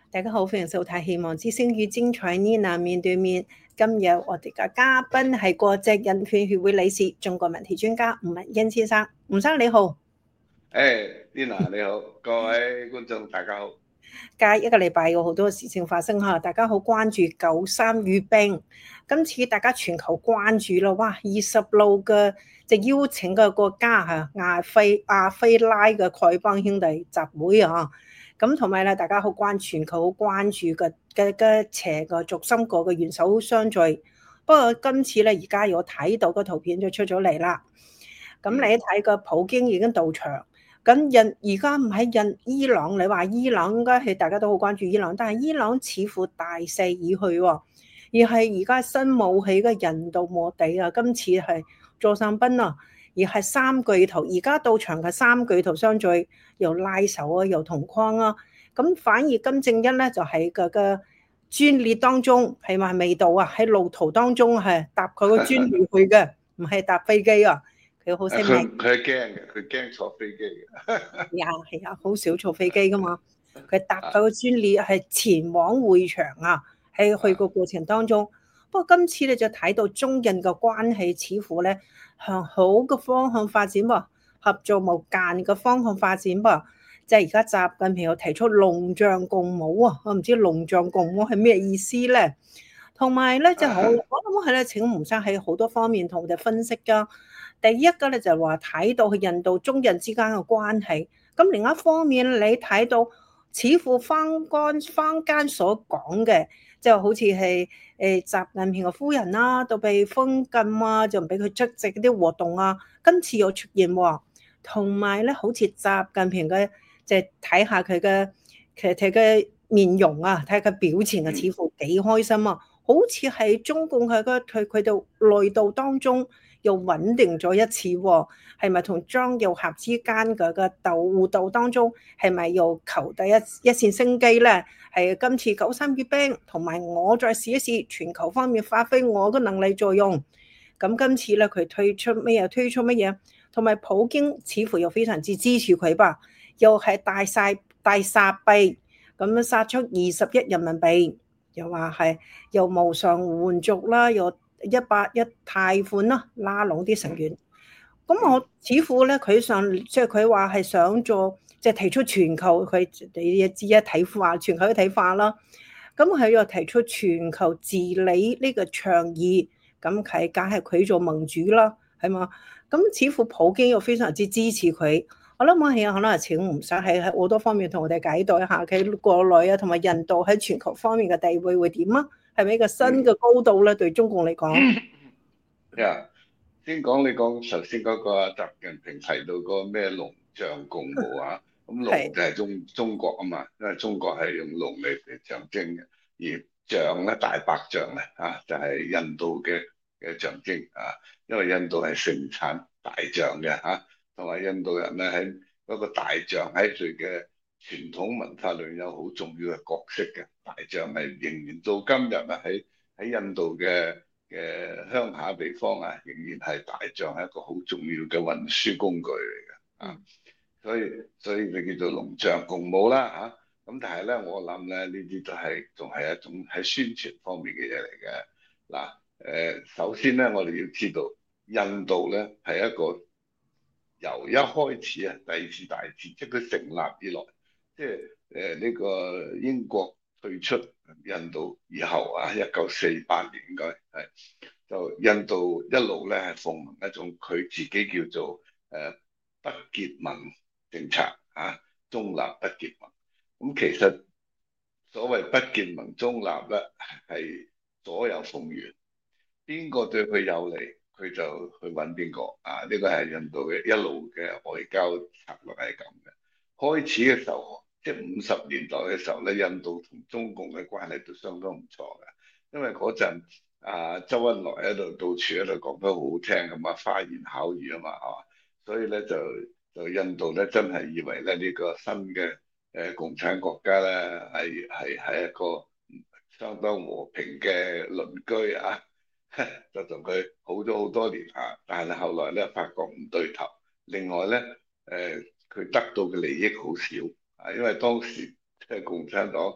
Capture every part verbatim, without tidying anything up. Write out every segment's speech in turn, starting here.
大家好，歡迎收睇《希望之聲與精彩呢難面對面》。今日我哋嘅嘉賓係國際人權協會理事、中國問題專家吳文欣先生。吳生你好。 誒，Dina 你好，各位觀眾大家好。 隔一個禮拜有好多事情發生嚇，大家好關注九三閱兵。今次大家全球關注咯，哇！二十六個即邀請嘅國家嚇，亞非亞非拉嘅丐幫兄弟集會啊。咁同埋咧，大家好關全球好關注嘅嘅嘅邪個軸心國嘅元首相聚。不過今次咧，而家有睇到個圖片就出咗嚟啦。咁你一睇個普京已經到場，咁印而家唔喺印伊朗，你話伊朗應該係大家都好關注伊朗，但係伊朗似乎大勢已去喎，而係而家新武器嘅人道臥底啊，今次係座上賓啊。而係三巨頭，而家到場嘅三巨頭相聚，又拉手啊，又同框啊。咁反而金正恩咧就喺個個專列當中，係咪未到啊？喺路途當中係搭佢個專列去嘅，唔係搭飛機啊。佢好識命， 佢驚嘅，佢驚坐飛機嘅。 係啊係啊，好少坐飛機噶嘛。佢搭佢個專列係前往會場啊，喺去個過程當中。不過今次咧就睇到中印嘅關係似乎咧向好嘅方向發展噃，合作無間嘅方向發展噃，即係而家習近平又提出龍象共舞啊，我唔知龍象共舞係咩意思咧？同埋咧就好，我諗係咧請吳生喺好多方面同我哋分析噶。第一個咧就係話睇到佢印度中印之間嘅關係，咁另一方面你睇到似乎坊間坊間所講嘅。就好似係誒習近平嘅夫人啦，都被封禁啊，就唔俾佢出席嗰啲活動啊。今次又出現喎，同埋咧，好似習近平嘅，即係睇下佢嘅其實睇嘅面容啊，睇下佢表情啊，似乎幾開心啊，好似係中共喺個佢佢度內道當中又穩定咗一次喎。係咪同張又俠之間嘅個鬥互鬥當中，係咪又求第一一線生機咧？係今次九三閱兵，同埋我再試一試全球方面發揮我嘅能力作用。咁今次咧，佢推出咩嘢？推出乜嘢？同埋普京似乎又非常之支持佢吧？又係大晒大撒幣，咁樣殺出二十億人民幣，又話係又無償援助啦，又一百億貸款啦，拉攏啲成員。咁我似乎咧，佢想即係佢話係想做，即係提出全球，佢你亦知一體化，全球一體化啦。咁佢又提出全球治理呢個倡議，咁佢梗係佢做盟主啦，係嘛？咁似乎普京又非常之支持佢。我諗我係可能係請吳生喺喺好多方面同我哋解讀一下佢國內啊，同埋印度喺全球方面嘅地位會點啊？係咪一個新嘅高度咧？對中共嚟講， 呀，先講你講頭先嗰個習近平提到個咩龍象共舞啊，咁龍就係中中國啊嘛，因為中國係用龍嚟嚟象徵嘅，而象咧大白象咧啊就係印度嘅嘅象徵啊，因為印度係盛產大象嘅嚇，同埋印度人咧喺嗰個大象喺佢嘅傳統文化裏面有好重要嘅角色嘅，大象係仍然到今日啊喺喺印度嘅嘅鄉下地方啊，仍然係大象係一個好重要嘅運輸工具嚟嘅啊，所以所以就叫做龍象共舞啦嚇。咁但係咧，我諗咧呢啲都係仲係一種喺宣傳方面嘅嘢嚟嘅。嗱誒，首先咧，我哋要知道印度咧係一個由一開始啊，第二次大戰即係佢成立以來，即係誒呢個英國退出印度以後啊，一九四八年應該係就印度一路咧係奉行一種佢自己叫做誒不結盟政策啊，中立不結盟。咁其實所謂不結盟中立咧係左右逢源，邊個對佢有利，佢就去揾邊個啊！呢個係印度嘅一路嘅外交策略係咁嘅。開始嘅時候，即係五十年代嘅時候咧，印度同中共嘅關係都相當唔錯嘅，因為嗰陣啊，周恩來喺度到處喺度講得好好聽咁啊，花言巧語啊嘛，係嘛，所以咧就就印度咧真係以為咧呢個新嘅誒共產國家咧係係係一個相當和平嘅鄰居啊。就同佢好咗好多年啊，但係後來咧發覺唔對頭。另外咧，誒、呃、佢得到嘅利益好少啊，因為當時即係共產黨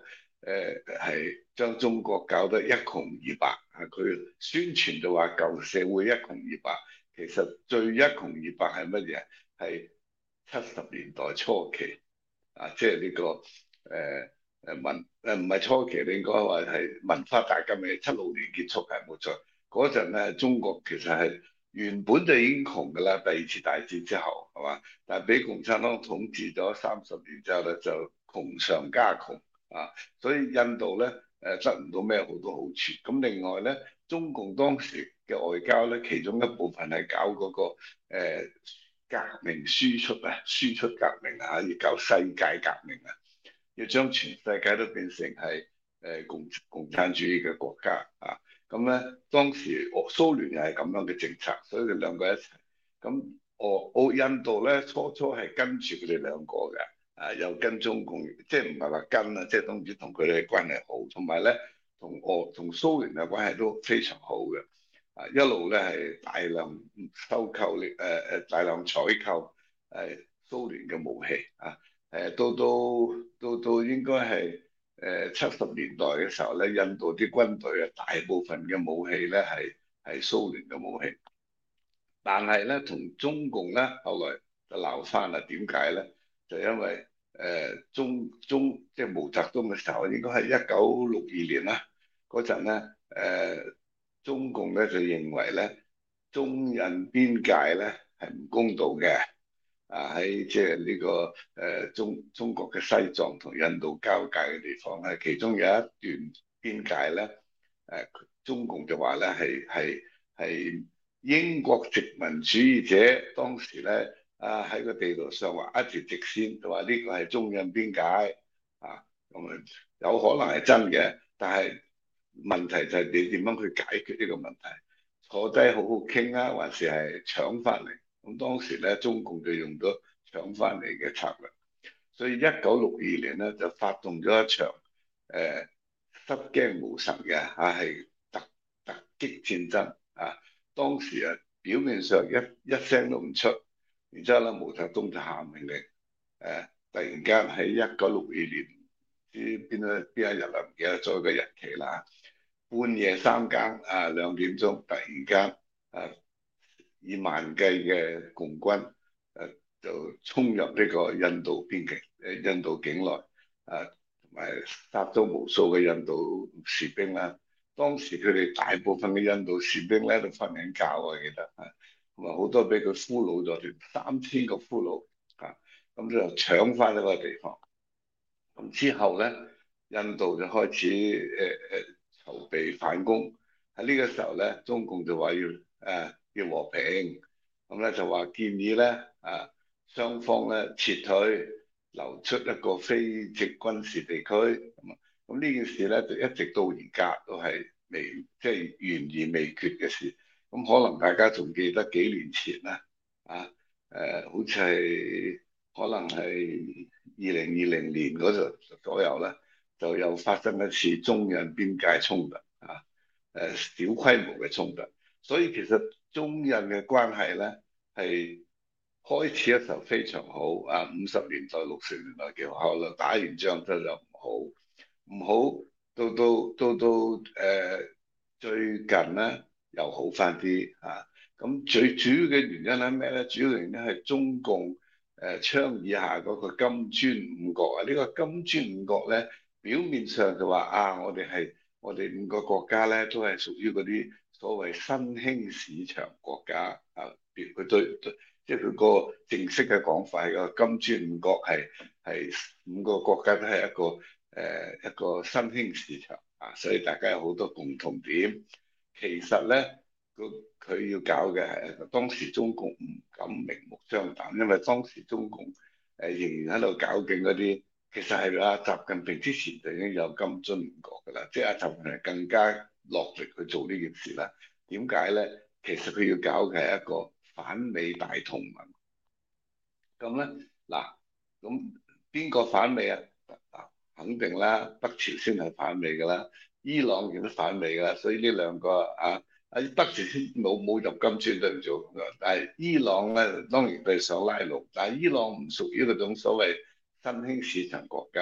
誒係將中國搞得一窮二白啊！佢宣傳就話舊社會一窮二白，其實最一窮二白係乜嘢？係七十年代初期啊，即係呢個誒誒文誒唔係初期，你應該話係文化大革命七六年結束係冇錯。嗰陣咧，中國其實係原本就已經窮㗎啦，第二次大戰之後係嘛？但係俾共產黨統治咗三十年之後咧，就窮上加窮啊！所以印度咧誒得唔到咩好多好處。咁另外咧，中共當時嘅外交咧，其中一部分係搞嗰、那個、呃、革命輸出啊，輸出革命啊，要搞世界革命啊，要將全世界都變成係誒共共產主義嘅國家啊！咁咧，當時俄蘇聯又係咁樣嘅政策，所以佢兩個一齊。咁俄俄印度咧，初初係跟住佢哋兩個嘅，啊又跟中共，即係唔係話跟啊，即係當然同佢哋嘅關係好，同埋咧同俄同蘇聯嘅關係都非常好嘅，啊一路咧係大量收購呢誒誒大量採購誒蘇聯嘅武器啊，誒到到到到應該係。誒七十年代嘅時候咧，印度啲軍隊啊，大部分嘅武器咧係係蘇聯嘅武器，但係咧同中共咧後來就鬧翻啦。點解咧？就因為誒、呃、中中即係毛澤東嘅時候，應該係一九六二年啦。嗰陣咧誒中共咧就認為咧中印邊界咧係唔公道嘅。啊！喺即係呢個誒、呃、中中國嘅西藏同印度交界嘅地方咧，其中有一段邊界咧，誒、呃、中共就話咧係係係英國殖民主義者當時咧啊喺個地圖上畫一條直線，就話呢個係中印邊界啊，咁啊有可能係真嘅，但係問題就係你點樣去解決呢個問題？坐低好好傾啊，還是係搶翻嚟？咁當時咧，中共就用咗搶翻嚟嘅策略，所以一九六二年咧就發動咗一場誒、呃、失驚無神嘅啊係突突擊戰爭啊！當時啊表面上一一聲都唔出，然之後咧毛澤東就下命令誒、呃，突然間喺一九六二年啲邊一邊一日啊唔記得咗個日期啦，半夜三更啊兩點鐘突然間啊〜以萬計嘅共軍誒就衝入呢個印度邊境誒印度境內啊，同埋殺咗無數嘅印度士兵啦。當時佢哋大部分嘅印度士兵咧都瞓緊覺，我記得啊，同埋好多俾佢俘虜咗，三千個俘虜啊，咁就搶翻呢個地方。咁之後咧，印度就開始誒誒籌備反攻。喺呢個時候咧，中共就話要誒。啊要和平，咁咧就話建議咧啊，雙方咧撤退，留出一個非直軍事地區。咁咁呢件事咧就一直到而家都係未即係懸而未決嘅事。咁可能大家仲記得幾年前啦，啊誒、啊，好似係可能係二零二零年嗰度左右啦，就又發生一次中印邊界衝突啊，誒小規模嘅衝突。所以其實中印嘅關係咧係開始嘅時候非常好啊，五十年代、六十年代嘅後來打完仗之後就唔好，唔好到到到到誒、呃、最近咧又好翻啲啊。咁最主要嘅原因係咩咧？主要原因係中共誒、呃、倡議下嗰個金磚五國啊。呢、這個金磚五國咧表面上就話啊，我哋係我哋五個國家咧都係屬於嗰啲所謂新興市場國家啊，別佢對對，即係佢個正式嘅講法係個金磚五國係係五個國家都係一個誒、呃、一個新興市場啊，所以大家有好多共同點。其實咧，佢佢要搞嘅係當時中共唔敢明目張膽，因為當時中共誒、呃、仍然喺度搞緊嗰啲，其實係阿習近平之前就已經有金磚五國㗎啦，即係阿習近平更加落力去做呢件事啦。點解咧？其實佢要搞嘅係一個反美大同盟。咁咧嗱，咁邊個反美啊？嗱，肯定啦，北朝鮮係反美㗎啦，伊朗亦都反美㗎啦。所以呢兩個啊，啊北朝鮮冇冇入金磚對唔住，但係伊朗咧當然佢係想拉攏，但係伊朗唔屬於嗰種所謂新興市場國家，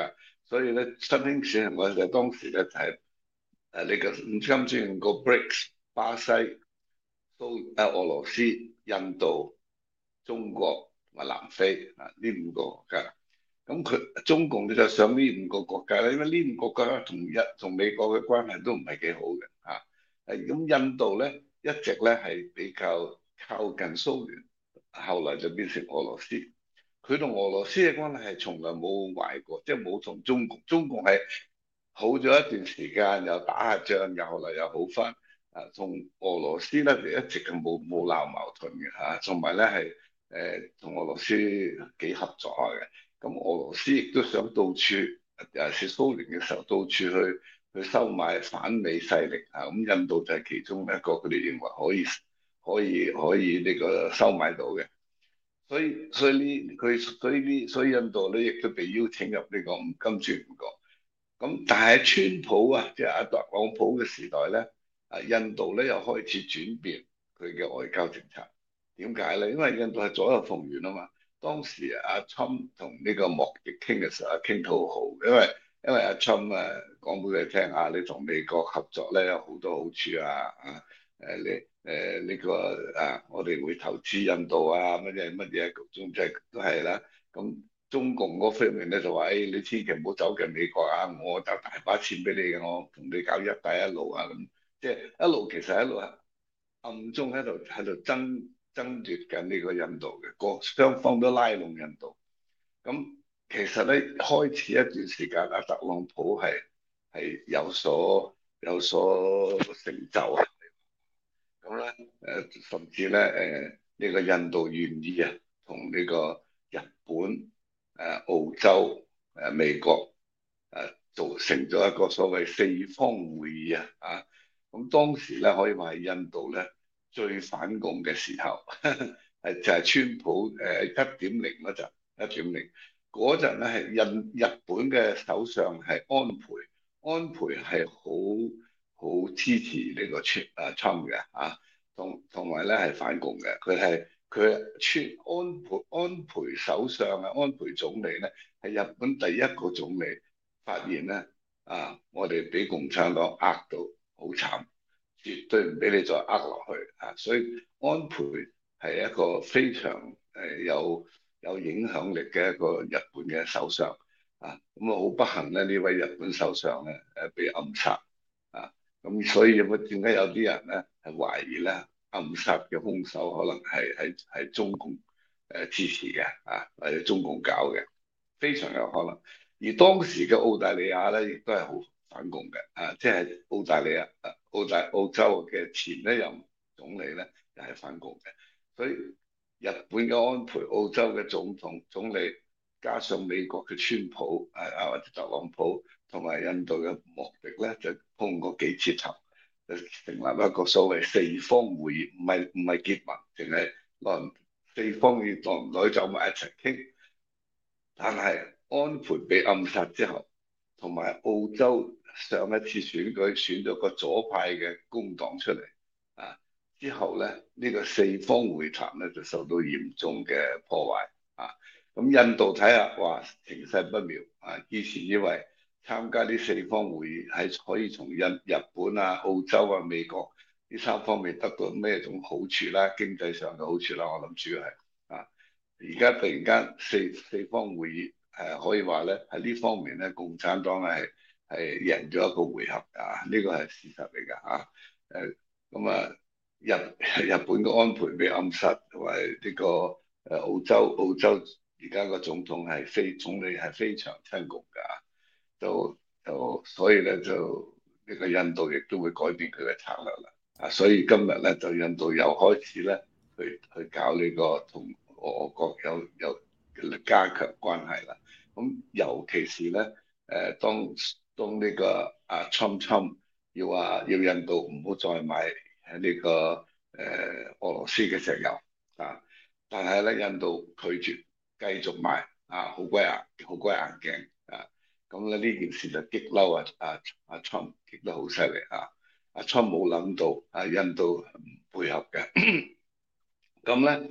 所以咧新興市場我哋當時咧就係誒呢個唔知唔知用個 B R I C S 巴西、蘇誒俄羅斯、印度、中國同埋南非啊呢五個國家。咁佢中共咧就上呢五個國家咧，因為呢五個國家同一同美國嘅關係都唔係幾好嘅嚇。誒咁印度咧一直咧係比較靠近蘇聯，後來就變成俄羅斯。佢同俄羅斯嘅關係係從來冇壞過，即係冇同中共。中共係好咗一段時間，又打下仗，又後來又好翻。啊，同俄羅斯咧就一直係冇冇鬧矛盾嘅嚇，同埋咧係誒同俄羅斯幾合作下嘅。咁俄羅斯亦都想到處，尤其是蘇聯嘅時候，到處去去收買反美勢力啊。咁印度就係其中一個佢哋認為可以可以可以呢個收買到嘅。所以所以呢佢所以呢所以印度咧亦都被邀請入呢個五金磚五國。咁但係川普啊，即係阿特朗普嘅時代咧，啊印度咧又開始轉變佢嘅外交政策。點解咧？因為印度係左右逢源啊嘛。當時阿川同呢個莫迪傾嘅時候，傾得好好，因為因為阿川啊講俾佢聽啊，你同美國合作咧有好多好處啊啊誒你誒呢個啊，我哋會投資印度啊乜嘢乜嘢，總之都係啦。咁中共嗰方面咧就話：誒、哎、你千祈唔好走近美國啊！我就大把錢俾你嘅，我同你搞一帶一路啊咁，即係一路其實一路暗中喺度喺度爭爭奪緊呢個印度嘅，各雙方都拉攏印度。咁其實咧開始一段時間，阿特朗普係係有所有所成就啊！咁咧誒，甚至咧誒呢個印度願意啊，同呢個日本、誒澳洲、誒美國誒做成咗一個所謂四方會議啊！啊，咁當時咧可以話係印度咧最反共嘅時候，係就係川普誒一點零嗰陣，一點零嗰陣咧係印日本嘅首相係安倍，安倍係好好支持呢個川啊川嘅啊。同同埋咧係反共嘅，佢係佢川安倍安倍首相啊，安倍總理咧係日本第一個總理，發現咧啊，我哋俾共產黨呃到好慘，絕對唔俾你再呃落去啊！所以安倍係一個非常誒有有影響力嘅一個日本嘅首相啊，咁啊好不幸咧，呢位日本首相咧誒被暗殺啊！咁所以有乜點解有啲人咧係懷疑咧暗殺嘅兇手可能係係係中共誒支持嘅啊，或者中共搞嘅，非常有可能。而當時嘅澳大利亞咧，亦都係好反共嘅啊，即係澳大利亞、啊澳大澳洲嘅前一任總理咧，又係反共嘅。所以日本嘅安倍、澳洲嘅總統總理，加上美國嘅川普啊啊或者特朗普，同埋印度嘅莫迪咧，就碰過幾次頭，就成立一個所謂四方會議，唔係唔係結盟，淨係來四方要來唔來走埋一齊傾。但係安倍被暗殺之後，同埋澳洲上一次選舉選咗個左派嘅工黨出嚟啊，之後咧呢、呢個四方會談咧就受到嚴重嘅破壞啊。咁印度睇下話情勢不妙啊，以前以為參加呢四方會議係可以從印日本啊、澳洲啊、美國呢三方面得到咩種好處啦，經濟上嘅好處啦，我諗主要係啊。而家突然間四四方會議，誒可以話咧喺呢方面咧，共產黨係係贏咗一個回合啊！呢個係事實嚟㗎嚇。誒咁啊，日日本嘅安倍被暗殺，同埋呢個誒澳洲澳洲而家個總統係非總理係非常親共㗎，就就所以咧就呢個印度亦都會改變佢嘅策略啦。啊，所以今日咧就印度又開始咧去去搞呢個同俄國有有加強關係啦，咁尤其是咧，誒當當呢個啊侵侵要話要印度唔好再買喺呢個誒俄羅斯嘅石油啊，但係咧印度拒絕繼續買啊，好鬼硬好鬼硬頸啊，咁咧呢件事就激嬲啊啊啊侵激得好犀利啊，阿侵冇諗到啊印度唔配合嘅，咁咧。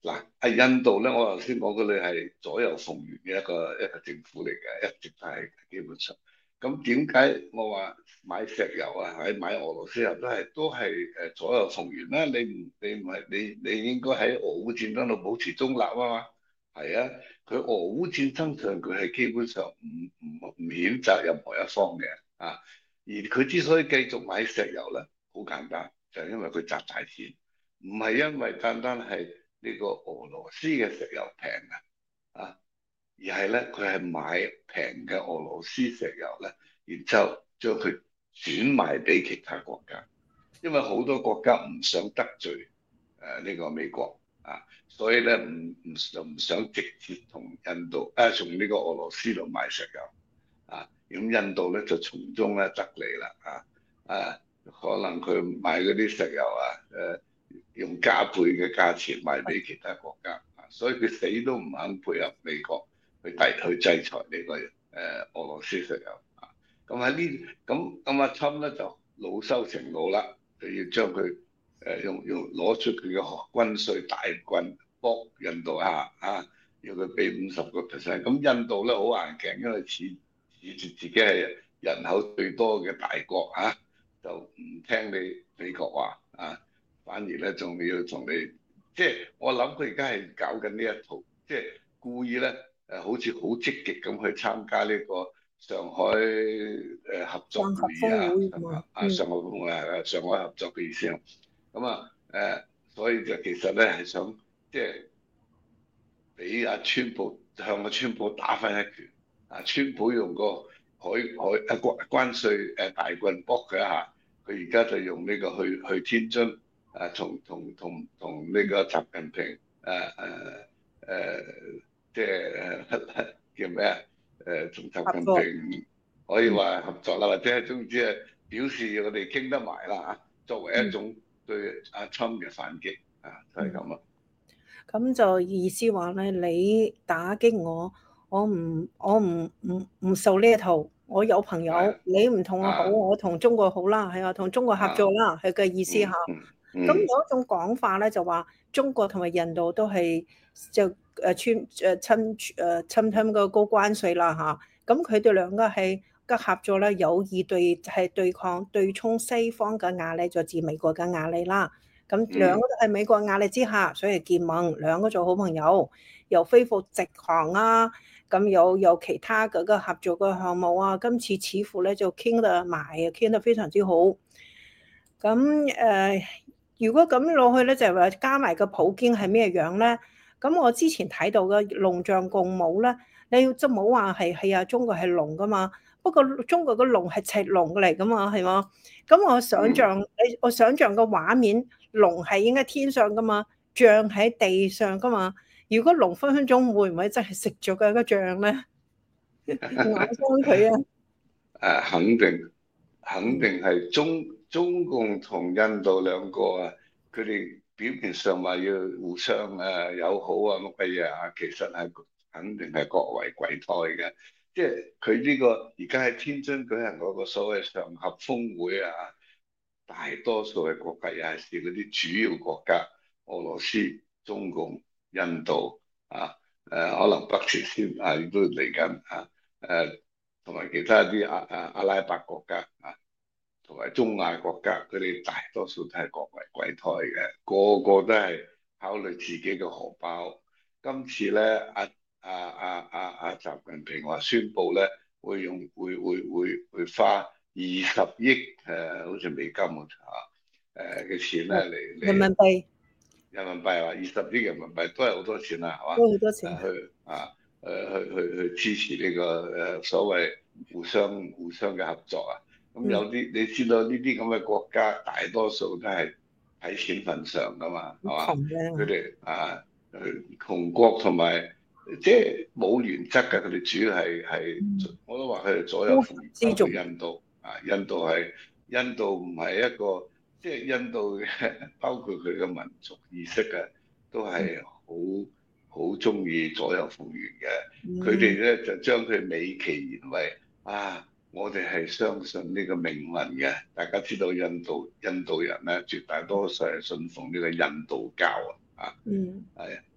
嗱，喺印度咧，我頭先講過，你係左右逢源嘅一個一個政府嚟嘅，一直都係基本上。咁點解我話買石油啊，喺買俄羅斯油都係都係誒左右逢源咧？你唔你唔係你你應該喺俄烏戰爭度保持中立啊嘛？係啊，佢俄烏戰爭上佢係基本上唔唔唔譴責任何一方嘅啊。而佢之所以繼續買石油咧，好簡單，就係因為佢賺大錢，唔係因為單單係呢個俄羅斯嘅石油平啊，啊，而係咧佢係買平嘅俄羅斯石油咧，然之後將佢轉賣俾其他國家，因為好多國家唔想得罪誒呢個美國啊，所以咧唔唔就唔想直接同印度啊從呢個俄羅斯度買石油啊，咁印度咧就從中咧得利啦啊啊，可能佢買嗰啲石油啊誒。用加倍嘅價錢賣俾其他國家，所以佢死都唔肯配合美國去抵去制裁呢個誒俄羅斯石油啊。咁喺呢咁咁阿侵咧就惱羞成怒啦，就要將佢誒用用攞出佢嘅軍稅大軍搏印度下啊，要佢俾五十個 percent。咁印度咧好硬頸，因為恃恃住自己係人口最多嘅大國啊，就唔聽你美國話啊。反而咧，仲要同你，即係我諗佢而家係搞緊呢一套，即係故意咧誒，好似好積極咁去參加呢個上海誒合作會議啊，啊上海峰會啊，上海合作嘅意思啊，咁啊誒，所以就其實咧係想即係俾阿川普向阿川普打翻一拳，啊川普用個海海啊關關稅誒大棍搏佢一下，佢而家就用呢個去去天津。啊，同同同同呢個習近平誒誒誒，即係叫咩啊？誒，同習近平可以話合作啦，或者係總之係表示我哋傾得埋啦嚇，作為一種對阿侵嘅反擊啊，就係咁啊。 咁就意思話咧，你打擊我，我唔我唔唔唔受呢一套。我有朋友，你唔同我好，我同中國好啦，係啊，同中國合作啦，係嘅意思嚇。咁有一種講法咧，就話中國同埋印度都係就誒穿誒侵誒侵侵個高關稅啦嚇。咁佢哋兩個係嘅合作咧，有意對係對抗對沖西方嘅壓力，就自美國嘅壓力啦。咁兩個都係美國壓力之下，所以結盟，兩個做好朋友，又恢復直航啊，咁有有其他嗰個合作嘅項目啊，今次似乎咧就傾得埋，傾得非常之好。咁誒。呃如果咁落去咧，就係話加埋個普京係咩樣咧？咁我之前睇到嘅龍象共舞咧，你要即冇話係係啊，中國係龍噶嘛？不過中國個龍係赤龍嚟噶嘛，係嘛？咁我想象，你我想象個畫面，龍係應該天上噶嘛，象喺地上噶嘛。如果龍分分鐘會唔會真係食咗嗰個象咧？咬傷佢啊！ 誒，肯定肯定係中中共同印度兩個啊，佢哋表面上話要互相誒友好啊乜鬼嘢啊，其實係肯定係各為鬼胎嘅。即係佢呢個而家喺天津舉行嗰個所謂上合峰會啊，大多數嘅國家又係嗰啲主要國家，俄羅斯、中共、印度啊，誒可能北朝鮮啊亦都嚟緊啊，誒同埋其他啲阿阿阿拉伯國家啊，同埋中亞國家，佢哋大多數都係各為鬼胎嘅，個個都係考慮自己嘅荷包。今次咧，阿阿阿阿阿習近平話宣布咧，會用會會會會花二十億誒，好似美金啊誒嘅錢咧嚟嚟人民幣， 人民幣話二十億人民幣都係好多錢啦，係嘛？ 都好多錢去啊誒去去去支持呢個誒所謂互相互相嘅合作啊！咁有啲你知道呢啲咁嘅國家，大多數都係睇錢份上噶嘛，係嘛？佢哋啊窮國同埋即係冇原則嘅，佢哋主要係係我都話佢哋左右逢源。包括印度啊，印度係印度唔係一個即係印度嘅，包括佢嘅民族意識啊，都係好好中意左右逢源嘅。佢哋咧就將佢美其言為啊。我哋係相信呢個命運嘅，大家知道印度印度人咧絕大多數係信奉呢個印度教啊，啊，係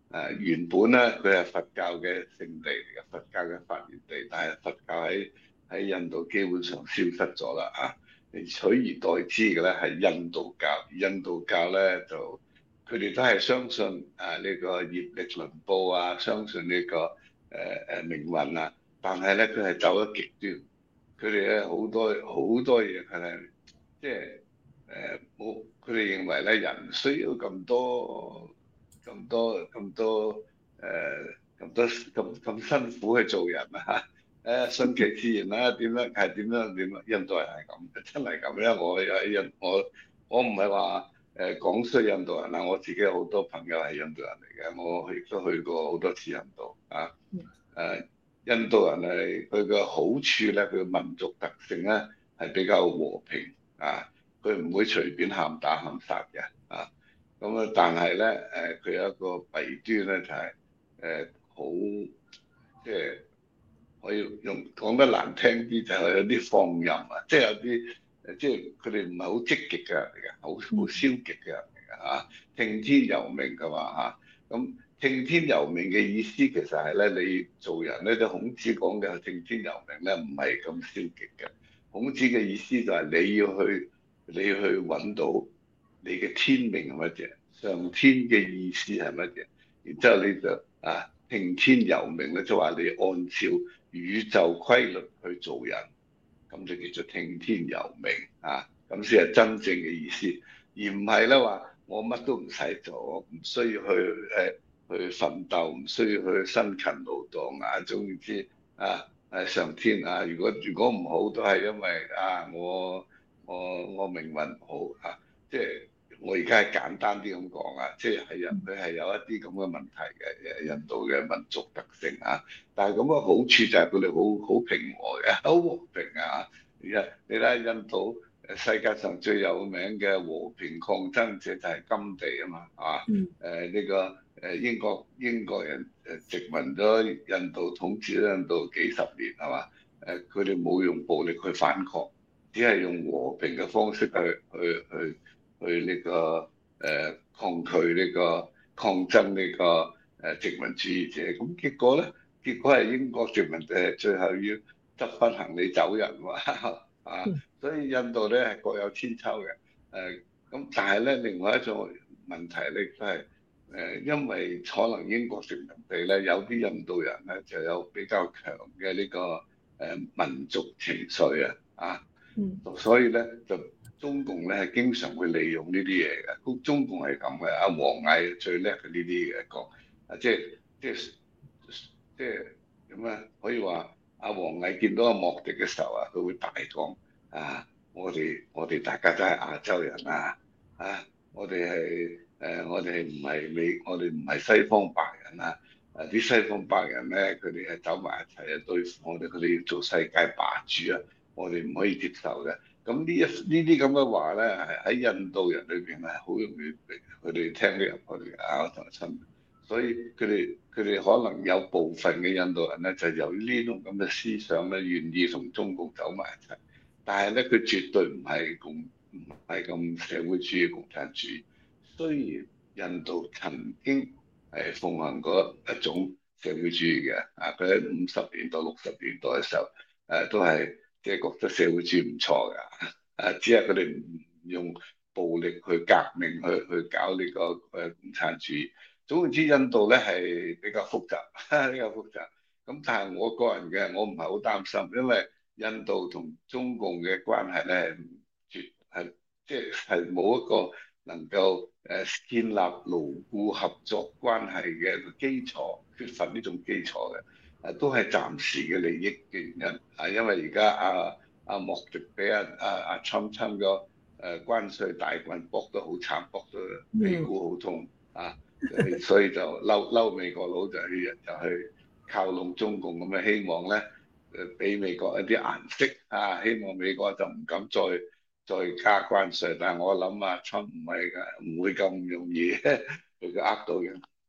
誒原本咧佢係佛教嘅聖地嚟嘅，佛教嘅發源地，但係佛教喺喺印度基本上消失咗啦啊！取而代之嘅咧係印度教，印度教咧就佢哋都係相信啊呢個業力輪報啊，相信呢個誒誒命運啊，但係咧佢係走咗極端，佢哋咧好多好多嘢佢係即係誒冇，佢哋認為咧人需要咁多。咁多咁多誒咁多咁咁辛苦去做人啊嚇！誒順其自然啦，點樣係點樣點樣？印度人係咁，真係咁。因為我喺印我我唔係話誒講衰印度人啊，我自己有好多朋友係印度人嚟嘅，我亦都去過好多次印度啊。誒印度人係佢嘅好處咧，佢嘅民族特性咧係比較和平啊，佢唔會隨便喊打喊殺嘅啊。咁啊，但係咧，誒佢有一個弊端咧，就係誒好即係可以用講得難聽啲，就係有啲放任啊，即係有啲誒，即係佢哋唔係好積極嘅人嚟嘅，好好消極嘅人嚟嘅嚇，聽天由命嘅嘛嚇。咁聽天由命嘅意思其實係咧，你做人咧，就孔子講嘅聽天由命咧，唔係咁消極嘅。孔子嘅意思就係你要去，你要去揾到。你嘅天命係乜嘢？上天嘅意思係乜嘢？然之後你就啊聽天由命咧，就話你按照宇宙規律去做人，咁就叫做聽天由命啊，咁先係真正嘅意思，而唔係咧話我乜都唔使做，唔需要去誒去奮鬥，唔需要去辛勤勞動啊，總之啊誒上天啊，如果如果唔好都係因為啊我我我命運唔好啊，即係。我而家係簡單啲咁講啊，即係係人佢係有一啲咁嘅問題嘅，誒印度嘅民族特性啊，但係咁嘅好處就係佢哋好好平和嘅，好和平啊！而家你睇下印度誒世界上最有名嘅和平抗爭者就係甘地啊嘛，啊誒呢個誒英國英國人誒殖民咗印度，統治咗印度幾十年係嘛，誒佢哋冇用暴力去反抗，只係用和平嘅方式去去去。去呢、這個誒、呃、抗拒呢、這個抗爭呢個誒殖民主義者，咁結果咧，結果係英國殖民者最後要執翻行李走人喎，啊，所以印度咧係各有千秋嘅，誒、呃、咁但係咧另外一種問題咧都係誒，因為可能英國殖民地咧有啲印度人咧就有比較強嘅呢、這個誒、呃、民族情緒啊，啊，所以咧就。中共咧係經常會利用呢啲嘢嘅，咁中共係咁嘅。阿王毅最叻嘅呢啲嘢講，啊即係即係即係點啊？可以話阿王毅見到阿莫迪嘅時候啊，佢會大講啊！我哋我哋大家都係亞洲人啊！啊！我哋係誒，我哋係唔係美？我哋唔係西方白人啊！啊啲西方白人咧，佢哋係走埋一齊啊，對付我哋，佢哋要做世界霸主啊！我哋唔可以接受嘅。咁呢一呢啲咁嘅話咧，係喺印度人裏邊係好容易佢哋聽得入去嘅啊，同埋親，所以佢哋佢哋可能有部分嘅印度人咧，就由於呢種咁嘅思想咧，願意同中共走埋一齊，但係咧佢絕對唔係共唔係咁社會主義共產主義。雖然印度曾經係奉行過一種社會主義嘅啊，佢喺五十年代六十年代嘅時候誒、啊、都係。即係覺得社會主義唔錯㗎，誒只係佢哋唔用暴力去革命去去搞呢個誒共產主義。總言之，印度咧係比較複雜，比較複雜。咁但係我個人嘅，我唔係好擔心，因為印度同中共嘅關係咧，絕係即係係冇一個能夠誒建立牢固合作關係嘅基礎，缺乏呢種基礎嘅。誒都係暫時嘅利益嘅原因，啊，因為而家阿阿莫迪俾阿阿阿侵侵個誒關稅大棍搏得好慘，搏到美股好痛啊，所以就嬲嬲美國佬就去就去靠攏中共咁嘅希望咧，誒俾美國一啲顏色啊，希望美國就唔敢再再加關稅，但係我諗啊，侵唔係㗎，唔會咁容易俾佢呃到嘅。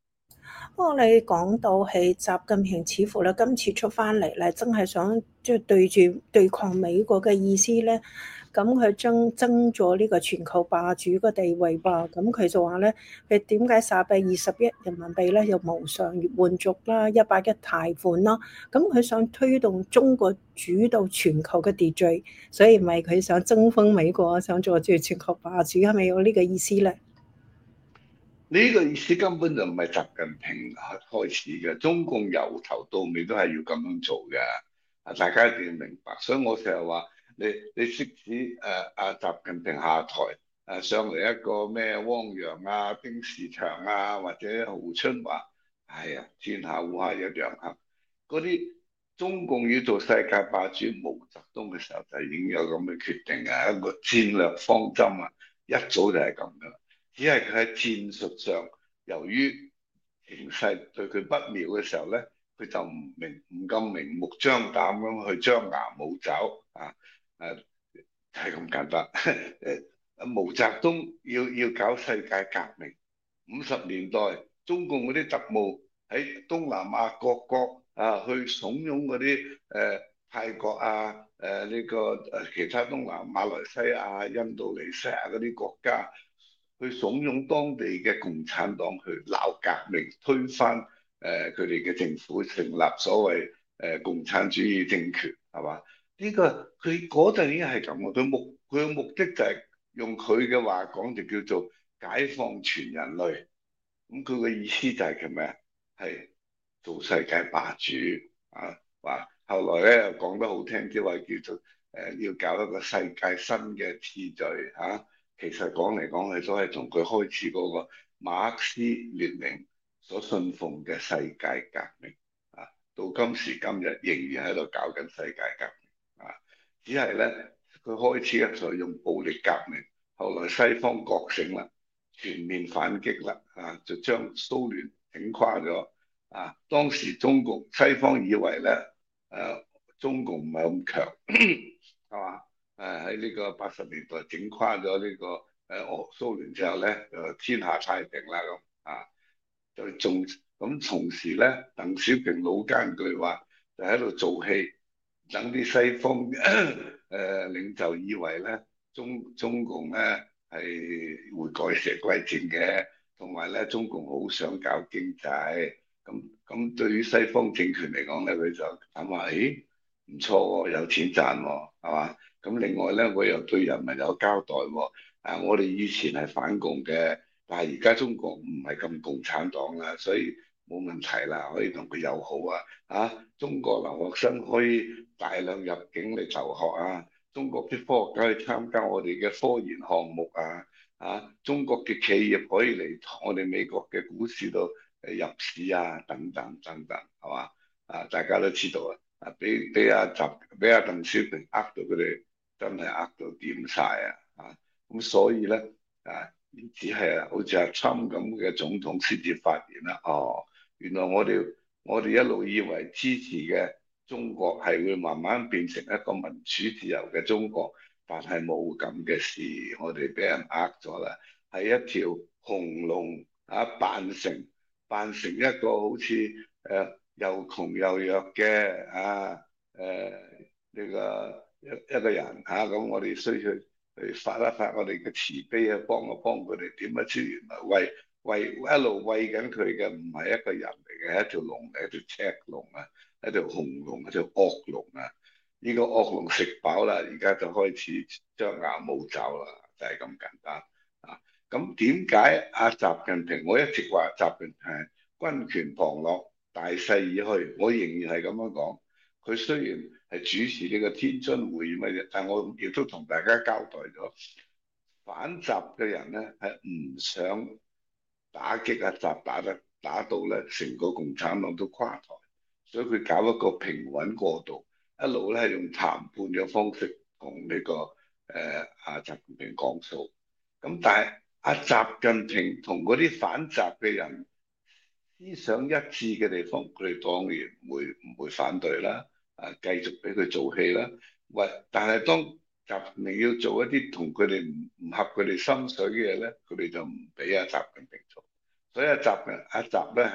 不過你講到係習近平，似乎咧今次出翻嚟咧，真係想即係對住對抗美國嘅意思咧。咁佢爭爭咗呢個全球霸主嘅地位吧。咁佢就話咧，佢點解撒幣二十億人民幣咧，又無償援助啦，一百億貸款啦。咁佢想推動中國主導全球嘅秩序，所以唔係佢想爭鋒美國，想做住全球霸主，係咪有呢個意思咧？ 呢個意思根本就唔係習近平開始嘅，中共由頭到尾都係要咁樣做嘅。啊，大家一定要明白。所以我成日話你，你即使誒阿習近平下台，誒上嚟一個咩汪洋啊、丁士強啊，或者胡春華，係啊，天下烏鴉一樣黑。嗰啲中共要做世界霸主，毛澤東嘅時候就已經有咁嘅決定啊，一個戰略方針啊，一早就係咁噶啦。只係佢喺戰術上，由於形勢對佢不妙嘅時候咧，佢就唔明唔咁明目張膽咁去張牙舞爪啊！誒係咁簡單。誒毛澤東要要搞世界革命，五十年代中共嗰啲特務喺東南亞各國啊去慫恿嗰啲誒泰國啊誒呢個誒其他東南馬來西亞、印度尼西亞嗰啲國家。去慫恿當地嘅共產黨去鬧革命，推翻誒佢哋嘅政府，成立所謂誒、呃、共產主義政權，係嘛？呢、這個佢嗰陣已經係咁嘅，佢目佢嘅目的就係用佢嘅話講就叫做解放全人類。咁佢嘅意思就係叫咩啊？係做世界霸主啊！話後來咧又講得好聽啲話叫做誒、呃、要搞一個世界新嘅秩序嚇。啊。其實講嚟講去都係從佢開始嗰個馬克思列寧所信奉嘅世界革命啊，到今時今日仍然喺度搞緊世界革命啊。只係咧佢開始嘅時候用暴力革命，後來西方覺醒啦，全面反擊啦啊，就將蘇聯整垮咗啊。當時中國西方以為咧誒、啊、中共唔係咁強係嘛？誒喺呢個八十年代整垮咗呢個誒俄蘇聯之後咧，就天下太平啦咁啊，就仲咁同時咧，鄧小平老奸巨猾就喺度做戲，等啲西方誒、呃、領袖以為咧中中共咧係會改邪歸正嘅，同埋咧中共好想搞經濟，咁咁對於西方政權嚟講咧，佢就諗話，誒唔錯喎，有錢賺喎，係嘛？咁另外咧，我又對人民有交代喎。啊，我哋以前係反共嘅，但係而家中國唔係咁共產黨啦，所以冇問題啦，可以同佢友好啊。啊，中國留學生可以大量入境嚟留學啊，中國啲科學家去參加我哋嘅科研項目啊，啊，中國嘅企業可以嚟我哋美國嘅股市度誒入市啊，等等等等，係嘛？啊，大家都知道啊，啊，俾俾阿習俾阿鄧小平呃到佢哋。真係呃到掂晒啊！啊，咁所以咧啊，只係啊，好似阿侵咁嘅總統先至發現啦。哦，原來我哋我哋一路以為支持嘅中國係會慢慢變成一個民主自由嘅中國，但係冇咁嘅事，我哋俾人呃咗啦，係一條紅龍啊，扮成扮成一個好似誒、呃、又窮又弱嘅啊誒呢、呃這個。一一個人嚇咁，啊、我哋需要去發一發我哋嘅慈悲啊，幫一幫佢哋。點不知原來餵餵一路餵緊佢嘅唔係一個人嚟嘅，係一條龍嚟，一條赤龍啊，一條紅龍，一條惡龍啊！呢、這個惡龍食飽啦，而家就開始張牙舞爪啦，就係、是、咁簡單啊！咁點解阿習近平？我一直話習近平係軍權旁落，大勢已去，我仍然係咁樣講。佢雖然係主持呢個天津會議乜嘢，但我亦都同大家交代咗，反習嘅人咧係唔想打擊阿習，打得打到咧成個共產黨都垮台，所以佢搞一個平穩過渡，一路咧係用談判嘅方式同呢、這個誒阿、呃、習近平講數。咁但係阿習近平同嗰啲反習嘅人思想一致嘅地方，佢哋當然唔會唔會反對啦。啊，繼續俾佢做戲啦，喂！但係當習近平要做一啲同佢哋唔唔合佢哋心水嘅嘢咧，佢哋就唔俾阿習近平做。所以阿習嘅阿習咧係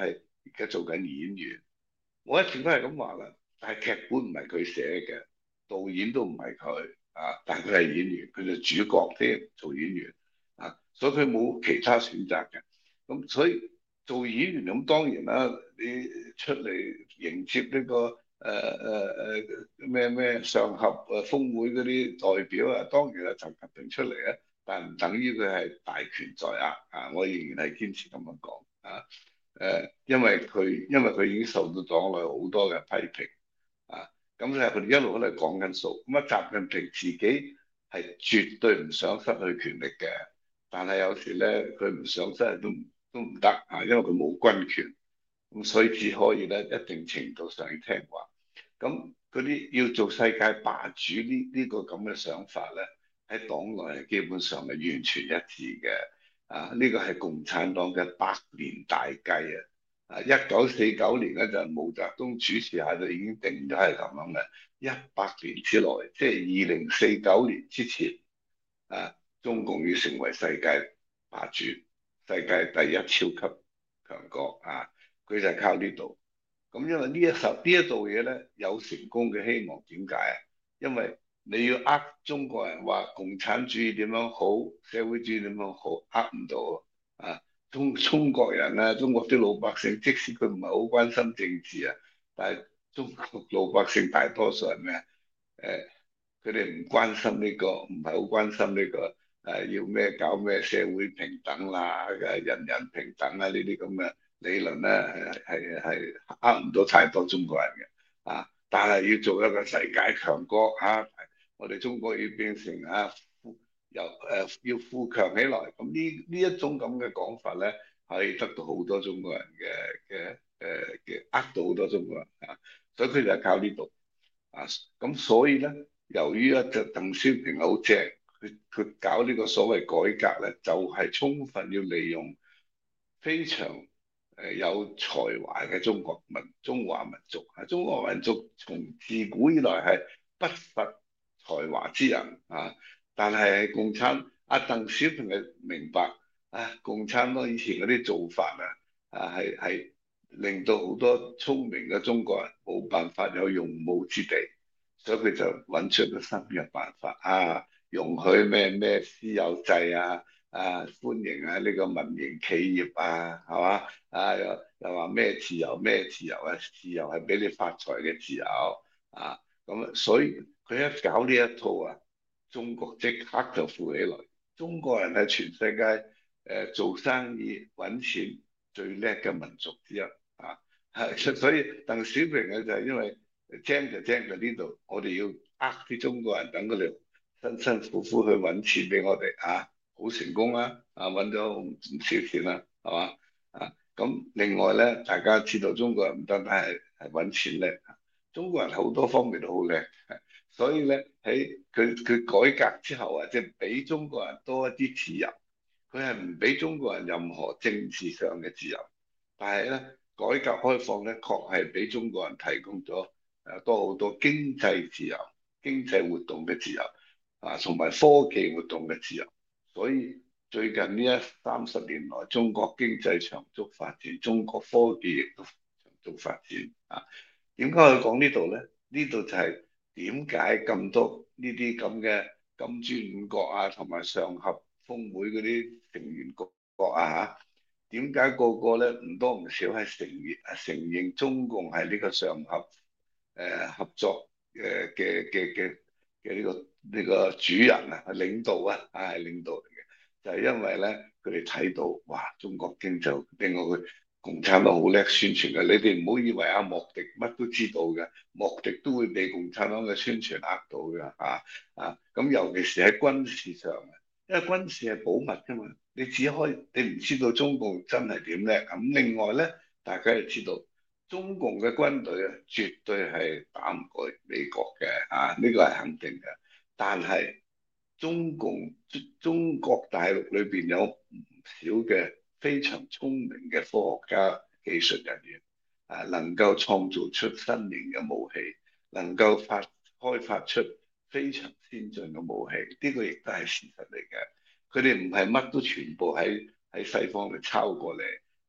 而家做緊演員。我一直都係咁話啦，但係劇本唔係佢寫嘅，導演都唔係佢啊，但係佢係演員，佢就主角添，做演員啊，所以佢冇其他選擇嘅。咁所以做演員咁當然啦，你出嚟迎接呢個誒誒誒咩咩上合誒峰會嗰啲代表啊，當然係習近平出嚟啊，但唔等於佢係大權在握啊！我仍然係堅持咁樣講啊。誒，因為佢因為佢已經受到黨內好多嘅批評啊，咁咧佢哋一路都係講緊數。咁啊，習近平自己係絕對唔想失去權力嘅，但係有時咧佢唔想失去都唔都唔得啊，因為佢冇軍權，咁所以只可以咧一定程度上要聽話。咁嗰啲要做世界霸主呢呢個咁嘅想法咧，喺黨內係基本上係完全一致嘅。啊！呢個係共產黨嘅百年大計啊！啊，一九四九年嗰陣，毛澤東主持下就已經定咗係咁樣嘅，一百年之內，即係二零四九年之前，啊，中共要成為世界霸主，世界第一超級強國啊！佢就係靠呢度。咁因為呢一十呢一度嘢咧，有成功嘅希望，點解啊？因為你要呃中國人話共產主義點樣好，社會主義點樣好，呃唔到啊！中中國人啊，中國啲老百姓，即使佢唔係好關心政治啊，但係中國老百姓大多數係咩啊？誒，佢哋唔關心呢個，唔係好關心呢個誒，要咩搞咩社會平等啦，誒，人人平等啊，呢啲咁嘅理論咧，係係係呃唔到太多中國人嘅啊！但係要做一個世界強國啊！我哋中國要變成啊富由誒要富強起來，咁呢呢一種咁嘅講法咧，可以得到好多中國人嘅嘅誒嘅呃到好多中國人啊，所以佢就係靠呢度啊，咁所以咧，由於一隻鄧小平好正，佢佢搞呢個所謂改革咧，就係充分要利用非常誒有才華嘅中國民中華民族啊，中國民族從自古以來係不乏才華之人啊，但係共產阿鄧小平係明白啊，共產黨以前嗰啲做法啊，啊係係令到好多聰明嘅中國人冇辦法有用武之地，所以佢就揾出個新嘅辦法啊，容許咩咩私有制啊。啊，歡迎啊！呢、這個民營企業啊，係嘛？啊，又又話咩自由咩自由啊？自由係俾你發財嘅自由啊！咁啊，所以佢一搞呢一套啊，中國即刻就富起來。中國人係全世界誒、呃、做生意揾錢最叻嘅民族之一啊！係，所以鄧小平咧就係因為精就精喺呢度，我哋要呃啲中國人，等佢哋辛辛苦苦去揾錢俾我哋啊！好成功啦，啊揾咗唔少錢啦，係嘛？啊咁另外咧，大家知道中國人唔單單係係揾錢叻，中國人好多方面都好叻，所以咧喺佢佢改革之後啊，即係俾中國人多一啲自由，佢係唔俾中國人任何政治上嘅自由，但係咧改革開放咧確係俾中國人提供咗誒多好多經濟自由、經濟活動嘅自由啊，同埋科技活動嘅自由。所以最近呢一三十年來，中國經濟長足發展，中國科技亦都長足發展啊！點解我講呢度咧？呢度就係點解咁多呢啲咁嘅金磚五國啊，同埋上合峰會嗰啲成員國啊嚇？點解個個咧唔多唔少係承認承認中共係呢個上合誒、呃、合作誒嘅嘅嘅嘅呢個？呢個主人啊，領導啊，啊係領導嚟嘅，就係、是、因為咧，佢哋睇到哇，中國經濟，另外佢共產黨好叻宣傳嘅，你哋唔好以為阿莫迪乜都知道嘅，莫迪都會被共產黨嘅宣傳呃到嘅，啊啊，咁尤其是喺軍事上啊，因為軍事係保密㗎嘛，你只可以你唔知道中共真係點叻，咁另外咧，大家要知道。中共嘅軍隊啊，絕對係打唔過美國嘅，啊，呢、這個係肯定嘅。但係中共中國大陸裏邊有唔少嘅非常聰明嘅科學家、技術人員，啊，能夠創造出新型嘅武器，能夠發開發出非常先進嘅武器，呢、這個亦都係事實嚟嘅。佢哋唔係乜都全部喺喺西方嚟抄過嚟，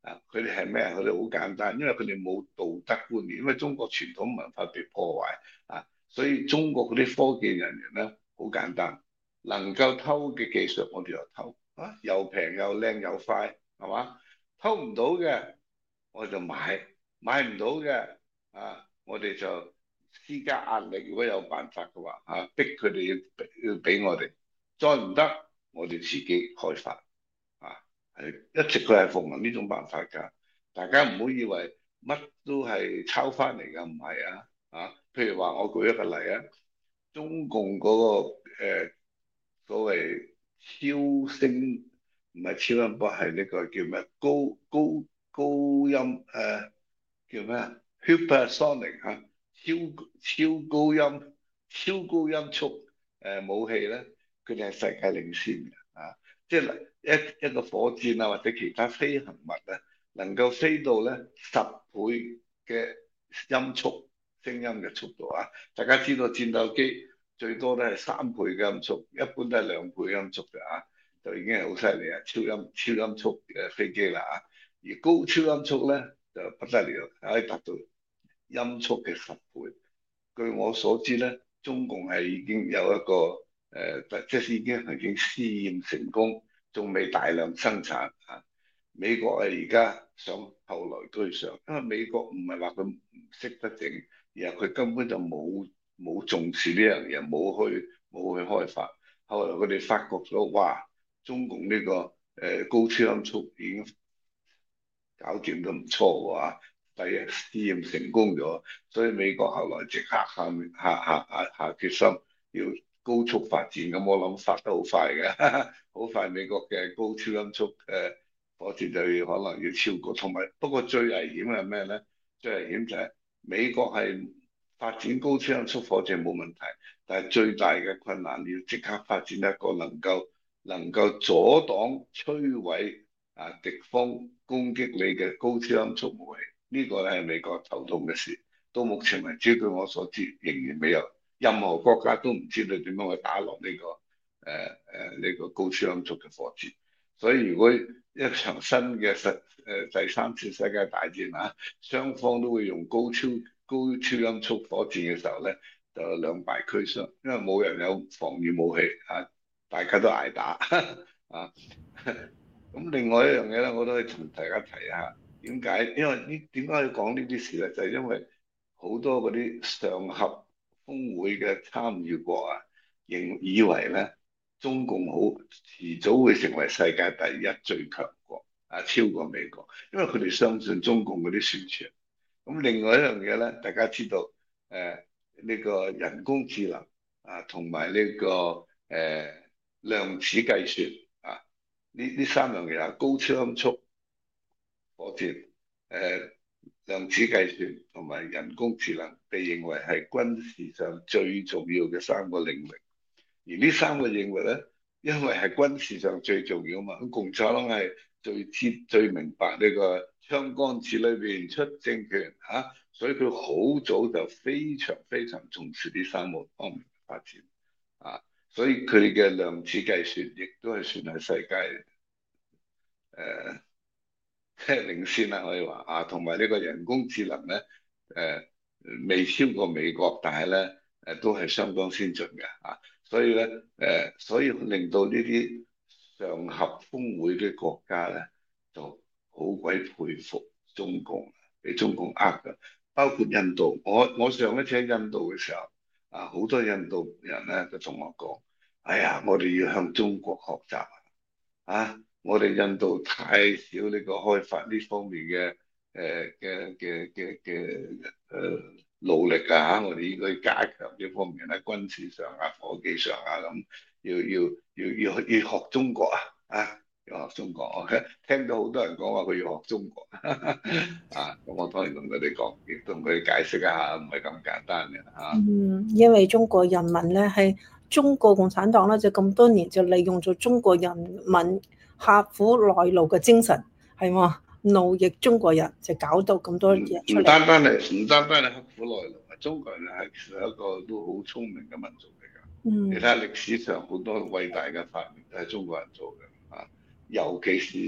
啊，佢哋係咩？佢哋好簡單，因為佢哋冇道德觀念，因為中國傳統文化被破壞啊，所以中國嗰啲科技人員咧好簡單，能夠偷嘅技術我哋就偷啊，又平又靚又快，係嘛？偷唔到嘅我就買，買唔到嘅啊，我哋就施加壓力，如果有辦法嘅話啊，逼佢哋要要俾我哋，再唔得我哋自己開發。啊，係一直佢係奉行呢種辦法㗎，大家唔好以為乜都係抄翻嚟㗎，唔係啊，啊，譬如話我舉一個例啊，中共嗰、個誒、呃、所謂超聲唔係超音波，係呢個叫咩高高高音誒、呃、叫咩啊 hypersonic 嚇，超超高音超高音速誒、呃、武器咧，佢哋係世界領先嘅啊！即係一一個火箭啊，或者其他飛行物啊，能夠飛到咧十倍嘅音速，聲音嘅速度啊！大家知道戰鬥機最多都係三倍嘅音速，一般都係兩倍音速嘅啊，就已經係好犀利啊！超音超音速嘅飛機啦啊！而高超音速咧就不得了，可以達到音速嘅十倍。據我所知咧，中共係已經有一個。誒、呃，即係已經係已經試驗成功，仲未大量生產啊！美國係而家想後來居上，因為美國唔係話佢唔識得整，而係佢根本就冇冇重視呢樣嘢，冇去冇去開發。後來佢哋發覺咗，哇！中共呢、這個誒、呃、高超音速已經搞掂得唔錯喎，第一試驗成功咗，所以美國後來即刻下面下下下下決心要高速發展，咁我諗發得好快嘅，好快美國嘅高超音速誒火箭就要可能要超過，同埋不過最危險係咩咧？最危險就係美國係發展高超音速火箭冇問題，但係最大嘅困難要即刻發展一個能夠能夠阻擋摧毀啊敵方攻擊你嘅高超音速武器，呢個咧係美國頭痛嘅事。到目前為止，據我所知，仍然未有。任何國家都唔知道點樣去打落呢、這個誒誒呢個高超音速嘅火箭，所以如果一場新嘅世誒第三次世界大戰啊，雙方都會用高超高超音速火箭嘅時候咧，就兩敗俱傷，因為冇人有防禦武器啊，大家都捱打啊。咁另外一樣嘢咧，我都可以同大家提一下，點解？因為呢點解要講呢啲事咧？就係、是、因為好多嗰啲上合峰會嘅參與國啊，仍以為咧中共好遲早會成為世界第一最強國啊，超過美國，因為佢哋相信中共嗰啲宣傳。咁另外一樣嘢咧，大家知道誒呢、呃呢個人工智能啊，同埋呢個誒、呃、量子計算啊，呢呢三樣嘢啊，高超音速火箭誒。呃量子計算同埋人工智能被認為係軍事上最重要嘅三個領域，而呢三個領域咧，因為係軍事上最重要嘛，咁共產黨係最知最明白呢個槍桿子裏邊出政權嚇、啊，所以佢好早就非常非常重視呢三個方面嘅發展啊，所以佢哋嘅量子計算亦都係算係世界誒。呃即係領先啦，可以話啊，同埋呢個人工智能咧，誒、呃、未超過美國，但係咧誒都係相當先進嘅啊，所以咧誒、呃，所以令到呢啲上合峰會嘅國家咧，就好鬼佩服中共，俾中共呃㗎，包括印度。我我上一次喺印度嘅時候，啊好多印度人咧就同我講，哎呀，我哋要向中國學習啊！我哋印度太少呢個開發呢方面嘅誒嘅嘅嘅嘅誒努力啊！嚇，我哋應該加強呢方面喺軍事上啊、火技上啊咁，要要要要要學中國啊！啊，要學中國。我聽到好多人講話佢要學中國啊，咁我當然同佢哋講，亦同佢哋解釋一下，唔係咁簡單嘅嚇。 嗯，因為中國人民咧係中國共產黨咧，就咁多年就利用咗中國人民刻苦耐勞嘅精神，係嘛，奴役中國人，就搞到咁多嘢出嚟。 唔單單係唔單單係刻苦耐勞，中國人係其實一個都好聰明嘅民族嚟㗎。 嗯， 你睇下歷史上好多偉大嘅發明都係中國人做嘅啊，尤其是嗰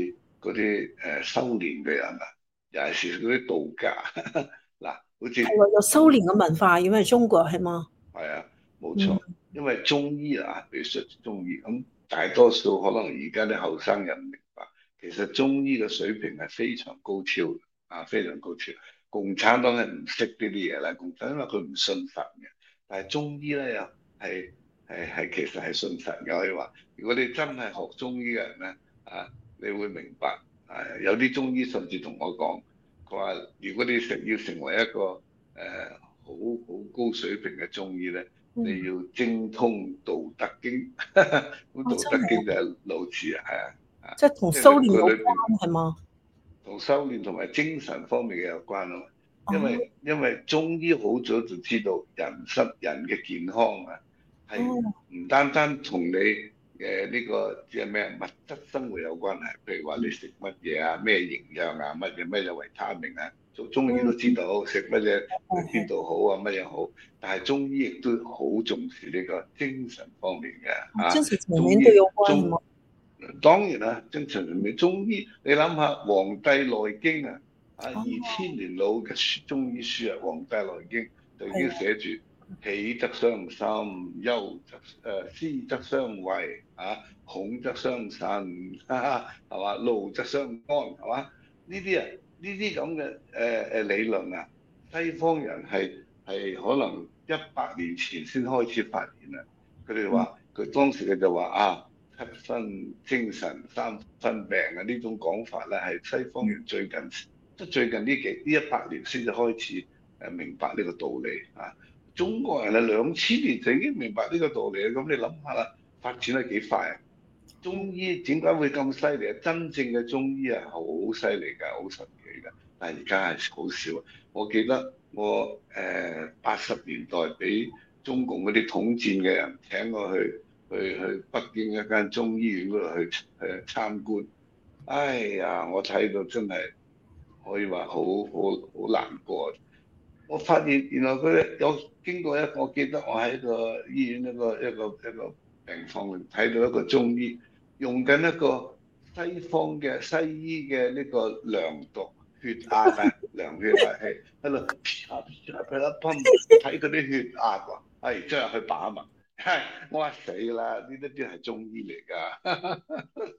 嗰啲誒修煉嘅人啊，尤其是嗰啲道家嗱，好似係喎，有修煉嘅文化，因為中國係嘛？ 係啊，冇嗯， 錯，因為中醫啊，譬如說中醫咁，大多數可能而家啲後生人唔明白，其實中醫嘅水平係非常高超嘅啊，非常高超。共產黨係唔識呢啲嘢啦，共產黨因為佢唔信神嘅，但係中醫咧又係係係其實係信神嘅，可以話。如果你真係學中醫嘅人咧啊，你會明白啊，有啲中醫甚至同我講，佢話如果你成要成為一個誒，呃好好高水平嘅中醫咧，你嗯， 要精通《道德經》。咁哦， 《道德經》 真係啊， 就係老子啊，係啊，啊， 即係同即係佢修煉有佢裏邊關係嘛？ 同修煉同埋精神方面嘅有關啊嘛。因哦為因為中醫好早就知道人生人嘅健康啊，係哦唔單單同你誒呢個即係咩物質生活有關係，譬如話你食乜嘢啊，咩營養啊，乜嘢乜嘢維他命啊，做中醫都知嗯， 道食乜嘢對係係， 邊度好啊，乜嘢好，但係中醫亦都好重視呢個精神方面嘅啊， 精神層中醫面都有關係中嘛？ 當然啦，精神上面中醫，你諗下《黃帝內經》啊，啊二哦， 千年老嘅書中醫書啊，《黃帝內經》就已經係啊， 寫住喜則傷心，憂則誒思則傷胃，啊恐則傷腎，哈哈，係嘛？怒則傷肝，係嘛？呢啲啊，呢啲咁嘅誒誒理論啊，西方人係係可能一百年前先開始發現啊。佢哋嗯話佢當時佢就話啊。七分精神三分病啊！呢種講法咧係西方嗯， 人最近即係最近呢幾呢一百年先至開始誒明白呢個道理啊！中國人係兩千年就已經明白呢個道理啦。咁你諗下啦，發展得幾快啊？中醫點解會咁犀利啊？真正嘅中醫係好犀利㗎，好神奇㗎。但係而家係好少。我記得我誒八十年代俾中共嗰啲統戰嘅人請我去去去北京一間中醫院嗰度去誒參觀。哎呀，我睇到真係可以話好好好難過。我發現原來佢哋有經過一個，我記得我喺個醫院一個一個一個病房裏睇到一個中醫用緊一個西方嘅西醫嘅呢個量度血壓啊，量血壓器喺度啪啪啪啦噴，睇佢啲血壓喎，係真係去把脈，係我話死啦，呢一啲係中醫嚟㗎。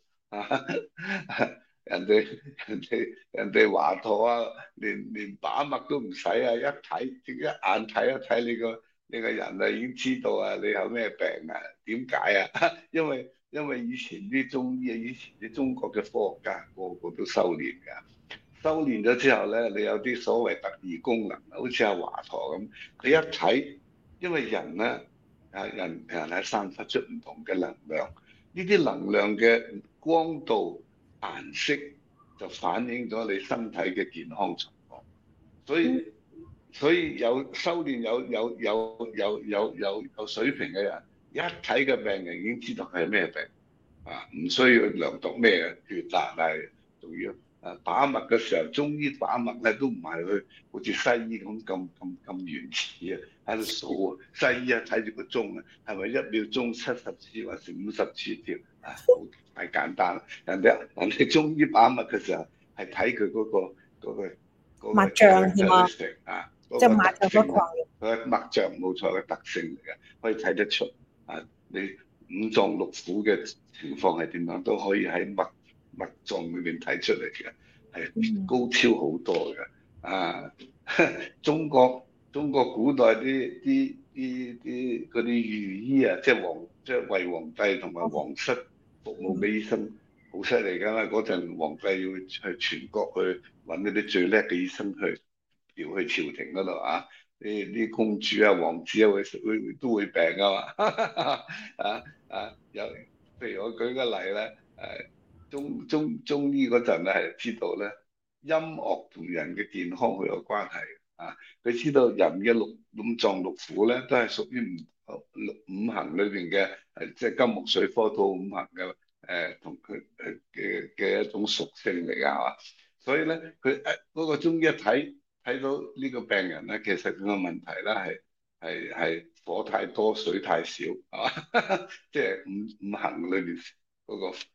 人哋人哋人哋華佗啊，連連把脈都唔使啊，一睇一眼睇一睇你個你個人啊，已經知道啊你有咩病啊？點解啊？因為因為以前啲中醫啊，以前啲中國嘅科學家個個都修煉㗎，修煉咗之後咧，你有啲所謂特異功能，好似阿華佗咁，你一睇，因為人咧啊人人係散發出唔同嘅能量，呢啲能量嘅光度。顏色就反映咗你身體嘅健康狀況，所嗯， 以所以有修煉有有有有有有有水平嘅人，一睇嘅病人已經知道佢係咩病啊，唔需要量度咩血壓啊，仲要啊把脈嘅時候，中醫把脈咧都唔係去好似西醫咁咁咁咁原始啊，喺度數啊，西醫啊睇住個鐘啊，係咪一秒鐘七十次還是五十次跳啊？好太簡單啦！人哋人哋中醫把脈嘅時候係睇佢嗰個嗰個嗰個抹脹係嘛？ characteristic 啊， 即係抹嗰個特性啊， 咗個狂佢嘅脈象冇錯嘅特性嚟嘅，可以睇得出啊，你五臟六腑嘅情況係點樣都可以喺脈脈狀裏面睇出嚟嘅，係嗯， 高超好多嘅啊！中國中國古代啲啲啲啲嗰啲御醫啊，即係皇即係為皇帝同埋皇室服務嘅醫生，好犀利㗎嘛！嗰陣皇帝要去全國去揾嗰啲最叻嘅醫生去調去朝廷嗰度啊！啲啲公主啊、王子啊會會都會病㗎嘛啊啊！有譬如我舉個例咧，誒中中中醫嗰陣咧係知道咧，音樂同人嘅健康好有關係啊！佢知道人嘅六五臟六腑咧都係屬於五六五行裏邊嘅誒，即係金木水火土五行嘅誒，同佢誒嘅嘅一種屬性嚟㗎係嘛？所以咧，佢誒嗰個中醫一睇睇到呢個病人咧，其實佢個問題咧係係係火太多水太少係嘛？即係五五行裏邊嗰個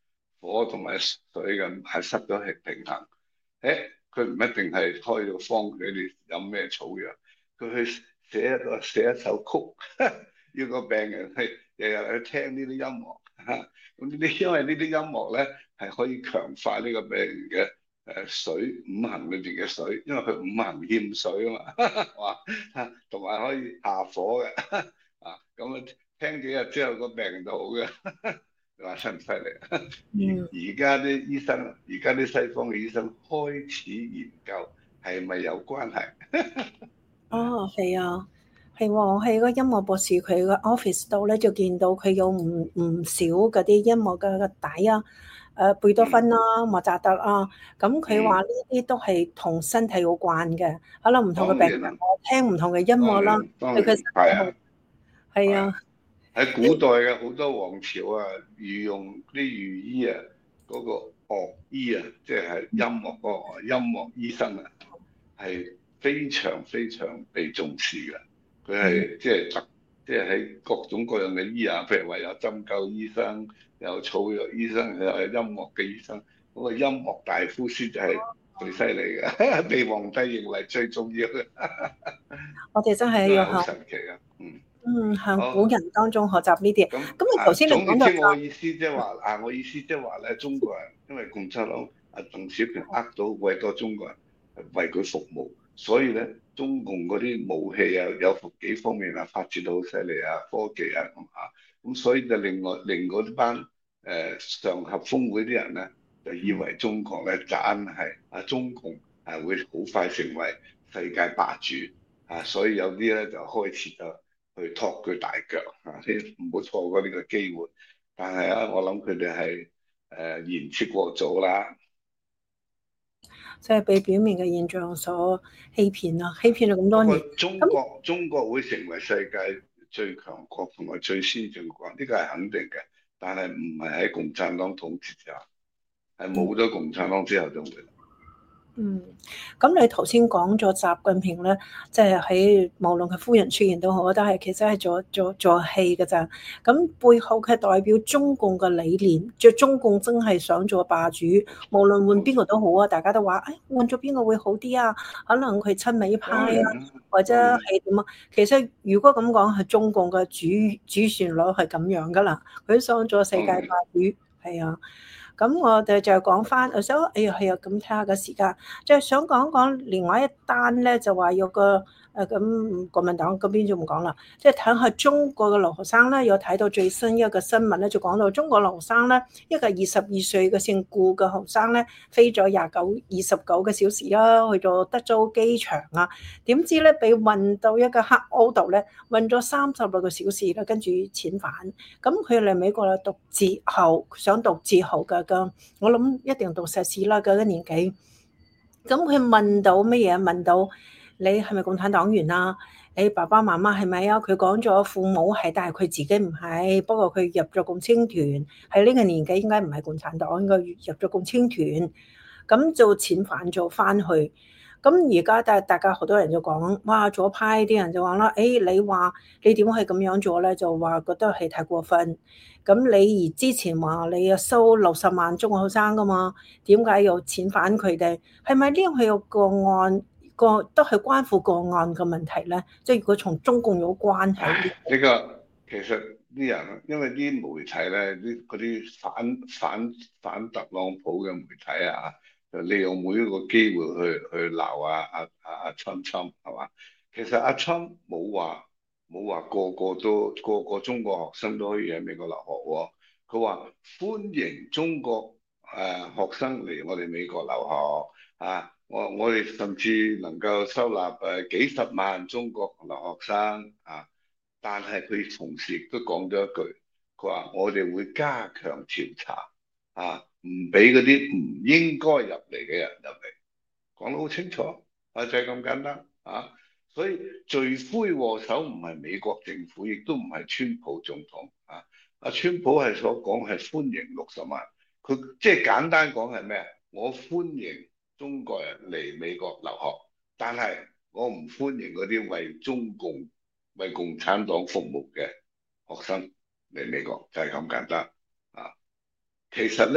火同埋水咁係失咗係平衡。誒，佢唔一定係開咗方俾你飲咩草藥，佢去寫一個寫一首曲，要個病人係日日去聽呢啲音樂嚇。咁呢啲因為呢啲音樂咧係可以強化呢個病人嘅誒水五行裏邊嘅水，因為佢五行欠水啊嘛，哇同埋可以下火嘅啊。咁啊聽幾日之後個病人就好嘅。你話犀唔犀利啊？而嗯， 而家啲醫生，而家啲西方嘅醫生開始研究係咪有關係？ 哦，係啊，係喎，我喺個音樂博士佢個 office 度咧，就見到佢有唔唔少嗰啲音樂嘅嘅底啊，誒貝多芬嗯啦、莫扎特啊，咁佢話嗯， 呢啲都係同身體有關嘅，可能唔同嘅病人當然啦， 聽唔同嘅音樂啦， 當然當然對佢身體好。 係啊係啊， 係啊。喺古代嘅好多王朝啊，御用啲御醫啊，嗰、個樂醫啊，即係音樂嗰個音樂醫生啊，係非常非常被重視嘅。佢嗯係即係特，即係喺各種各樣嘅醫啊，譬如話有針灸醫生，有草藥醫生，又有音樂嘅醫生。嗰、個音樂大夫先就係最犀利嘅，被皇帝認為最重要嘅， 我哋真係真係好要向神奇啊！嗯， 嗯向古好。 人當中學習呢啲。 咁啊， 咁你頭先你總之講到我嘅意思即係話啊，我意思即係話咧，中國人因為共產黨啊鄧小平呃到為多中國人為佢服務，所以咧中共嗰啲武器啊有幾方面啊發展到好犀利啊，科技啊咁啊，咁所以就另外令嗰班誒、呃、上合峰會啲人咧就以為中國咧真係啊中共係會好快成為世界霸主啊，所以有啲咧就開始就去托佢大腳啊！你唔好錯過呢個機會。但係啊，我諗佢哋係誒言之過早啦。 即係被表面嘅現象所欺騙啦，欺騙咗咁不過多年。咁中國中國會成為世界最強國同埋最先進國，呢個係肯定嘅。但係唔係喺共產黨統治之下，係冇咗共產黨之後就會啦。 嗯，咁你頭先講咗習近平咧，即係喺無論佢夫人出現都好，都係其實係做做做戲㗎咋。咁背後佢代表中共嘅理念，即係中共真係想做霸主，無論換邊個都好啊，大家都話，誒換咗邊個會好啲啊？可能佢親美派啊， 當然啦， 或者當然係點啊？其實如果咁講，係中共嘅主主旋律係咁樣㗎啦，佢想做世界霸當然。 主，係啊。咁我哋就講翻，我想，哎呀，係啊，咁睇下個時間，就係想講講另外一單咧，就話有個誒咁國民黨嗰邊就唔講啦，即係睇下中國嘅留學生咧，有睇到最新一個新聞咧，就講到中國留學生咧，一個二十二歲嘅姓顧嘅學生咧，飛咗廿九二十九個小時啦，去到德州機場啊，點知咧俾運到一個黑屋度咧，運咗三十六個小時啦，跟住遣返。咁佢嚟美國啦，讀哲學，想讀哲學㗎，咁我諗一定讀碩士啦，嗰個年紀。咁佢問到乜嘢？問到你係咪共產黨員啊？你爸爸媽媽係咪啊？佢講咗父母係，但係佢自己唔係。不過佢入咗共青團，喺呢個年紀應該唔係共產黨，應該入咗共青團。咁就遣返咗翻去。咁而家大大家好多人就講，哇！左派啲人就話啦，誒你話你點係咁樣做咧？就話覺得係太過分。咁你而之前話你又收六十萬中學生噶嘛？點解要遣返佢哋？係咪呢個係有個案個都係關乎個案嘅問題咧？即係如果從中共有關係， 唉，呢個其實啲人，因為啲媒體咧，啲嗰啲反反反特朗普嘅媒體啊，就利用每一個機會去去鬧啊啊啊啊侵侵係嘛？其實阿侵冇話冇話個個都個個中國學生都可以喺美國留學喎。佢話歡迎中國誒、呃、學生嚟我哋美國留學啊！我我哋甚至能夠收納誒幾十萬中國留學生啊！但係佢同時亦都講咗一句，佢話我哋會加強調查啊，唔俾嗰啲唔應該入嚟嘅人入嚟，講得好清楚啊，就係咁簡單啊。所以罪魁禍首唔係美國政府，亦都唔係川普總統啊。阿川普係所講係歡迎六十萬，佢即係簡單講係咩啊？我歡迎中國人嚟美國留學，但係我唔歡迎嗰啲為中共、為共產黨服務嘅學生嚟美國，就係咁簡單啊。其實咧，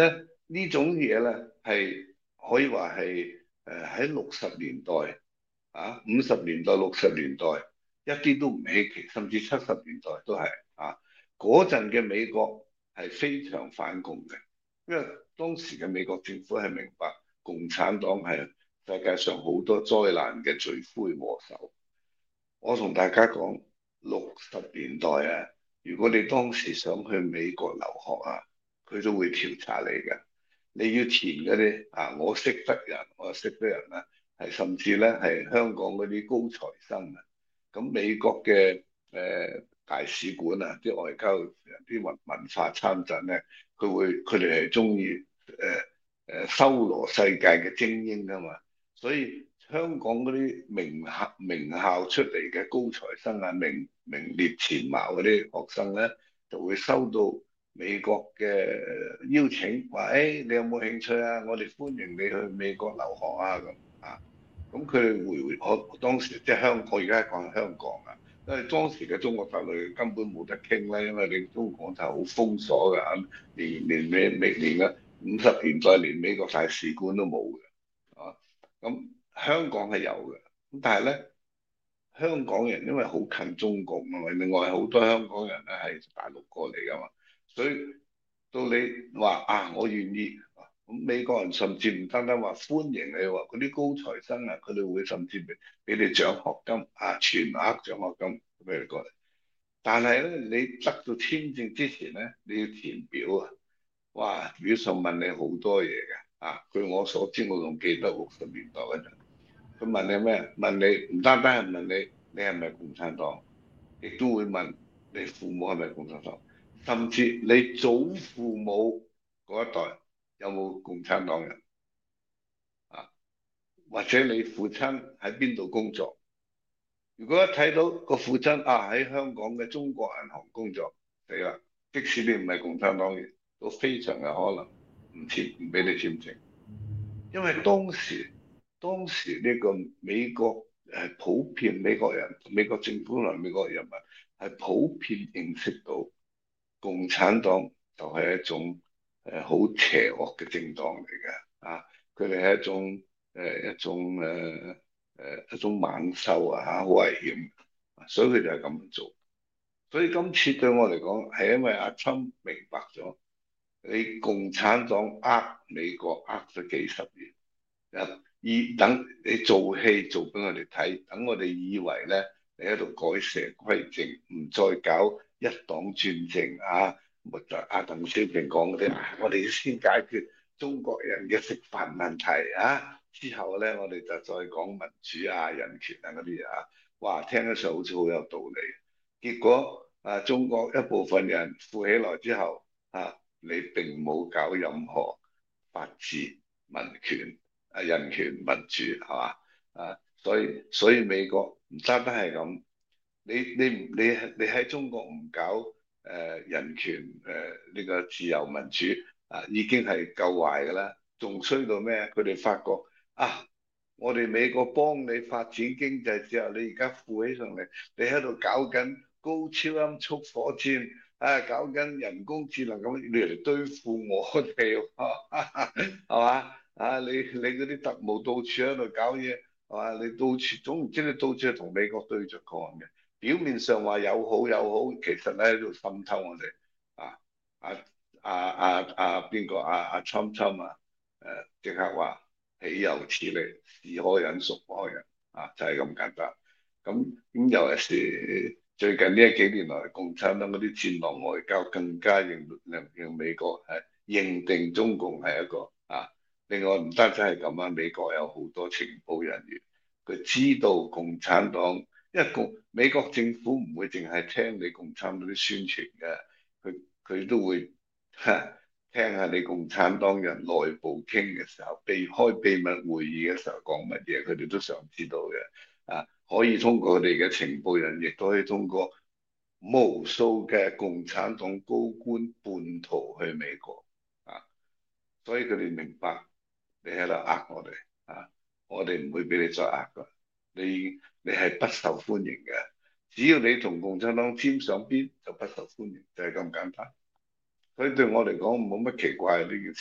呢種嘢咧係可以話係誒喺六十年代啊、五十年代、六十年代一啲都唔稀奇，甚至七十年代都係啊。嗰陣嘅美國係非常反共嘅，因為當時嘅美國政府係明白共產黨係世界上好多災難嘅罪魁禍首。我同大家講，六十年代啊，如果你當時想去美國留學啊，佢都會調查你嘅。你要填嗰啲啊，我識得人，我識得人啊，係甚至咧係香港嗰啲高材生啊。咁美國嘅誒、呃、大使館啊，啲外交人啲文文化參陣咧，佢會佢哋係中意誒誒收羅世界嘅精英啊嘛，所以香港嗰啲名校名校出嚟嘅高材生啊，名名列前茅嗰啲學生咧，就會收到美國嘅邀請，話誒、哎、你有冇興趣啊？我哋歡迎你去美國留學啊咁啊。咁佢哋回回我當時即係香港，我而家係講香港啊，因為當時嘅中國大陸根本冇得傾咧，因為你中國就好封鎖嘅，連連美美連嘅五十年代連美國大使館都冇嘅啊。咁香港係有嘅，咁但係咧香港人因為好近中國啊嘛，另外好多香港人咧係大陸過嚟噶嘛，所以到你話啊，我願意。咁美國人甚至唔單單話歡迎你話嗰啲高材生啊，佢哋會甚至俾俾你獎學金啊，全額獎學金俾你過嚟。但係咧，你得到簽證之前咧，你要填表啊。哇，表上問你好多嘢嘅啊。據我所知，我仲記得六十年代嗰陣，佢問你咩？問你唔單單係問你你係咪共產黨，亦都會問你父母係咪共產黨，甚至你祖父母嗰一代有冇共產黨人啊？或者你父親喺邊度工作？如果一睇到個父親啊喺香港嘅中國銀行工作，死啦！即使你唔係共產黨員，都非常有可能唔簽唔俾你簽證，因為當時當時呢個美國誒普遍美國人、美國政府同埋美國人民係普遍認識到共產黨就係一種誒好邪惡嘅政黨嚟嘅啊！佢哋係一種誒、呃、一種誒誒、呃、一種猛獸啊嚇，好危險，所以佢就係咁做。所以今次對我嚟講，係因為阿侵明白咗你共產黨呃美國呃咗幾十年。啊！以等你做戲做俾我哋睇，等我哋以為咧你喺度改邪歸正，唔再搞一黨專政啊！咪就阿鄧小平講嗰啲啊，我哋先解決中國人嘅食飯問題啊，之後咧我哋就再講民主啊、人權啊嗰啲嘢啊。哇，聽得上好似好有道理。結果啊，中國一部分人富起來之後啊，你並冇搞任何法治、民權。啊，人權民主係嘛啊？所以所以美國唔單單係咁，你你唔你你喺中國唔搞誒、呃、人權誒呢、呃這個自由民主啊，已經係夠壞㗎啦，仲衰到咩？佢哋發覺啊，我哋美國幫你發展經濟之後，你而家富起上嚟，你喺度搞緊高超音速火箭啊，搞緊人工智能咁，你嚟對付我哋喎，係嘛？啊！你你嗰啲特務到處喺度搞嘢，係嘛？你到處總唔知你到處係同美國對着幹嘅。表面上話友好友好，其實咧喺度滲透我哋。啊啊啊啊啊邊個啊啊侵侵啊？誒即刻話豈有此理，是可忍孰不可忍啊！就係咁簡單。咁咁尤其是最近呢幾年來，共產黨嗰啲戰狼外交更加認令令美國係認定中共係一個啊。另外唔單止係咁啊，美國有好多情報人員，佢知道共產黨，因為共美國政府唔會淨係聽你共產黨啲宣傳嘅，佢佢都會哈聽下你共產黨人內部傾嘅時候，避開秘密會議嘅時候講乜嘢，佢哋都想知道嘅。啊，可以通過佢哋嘅情報人，亦都可以通過無數嘅共產黨高官叛逃去美國啊，所以佢哋明白。你喺度呃我哋啊！我哋唔會俾你再呃噶，你你係不受歡迎嘅。只要你同共產黨沾上邊，就不受歡迎，就係咁簡單。所以對我嚟講冇乜奇怪呢件事。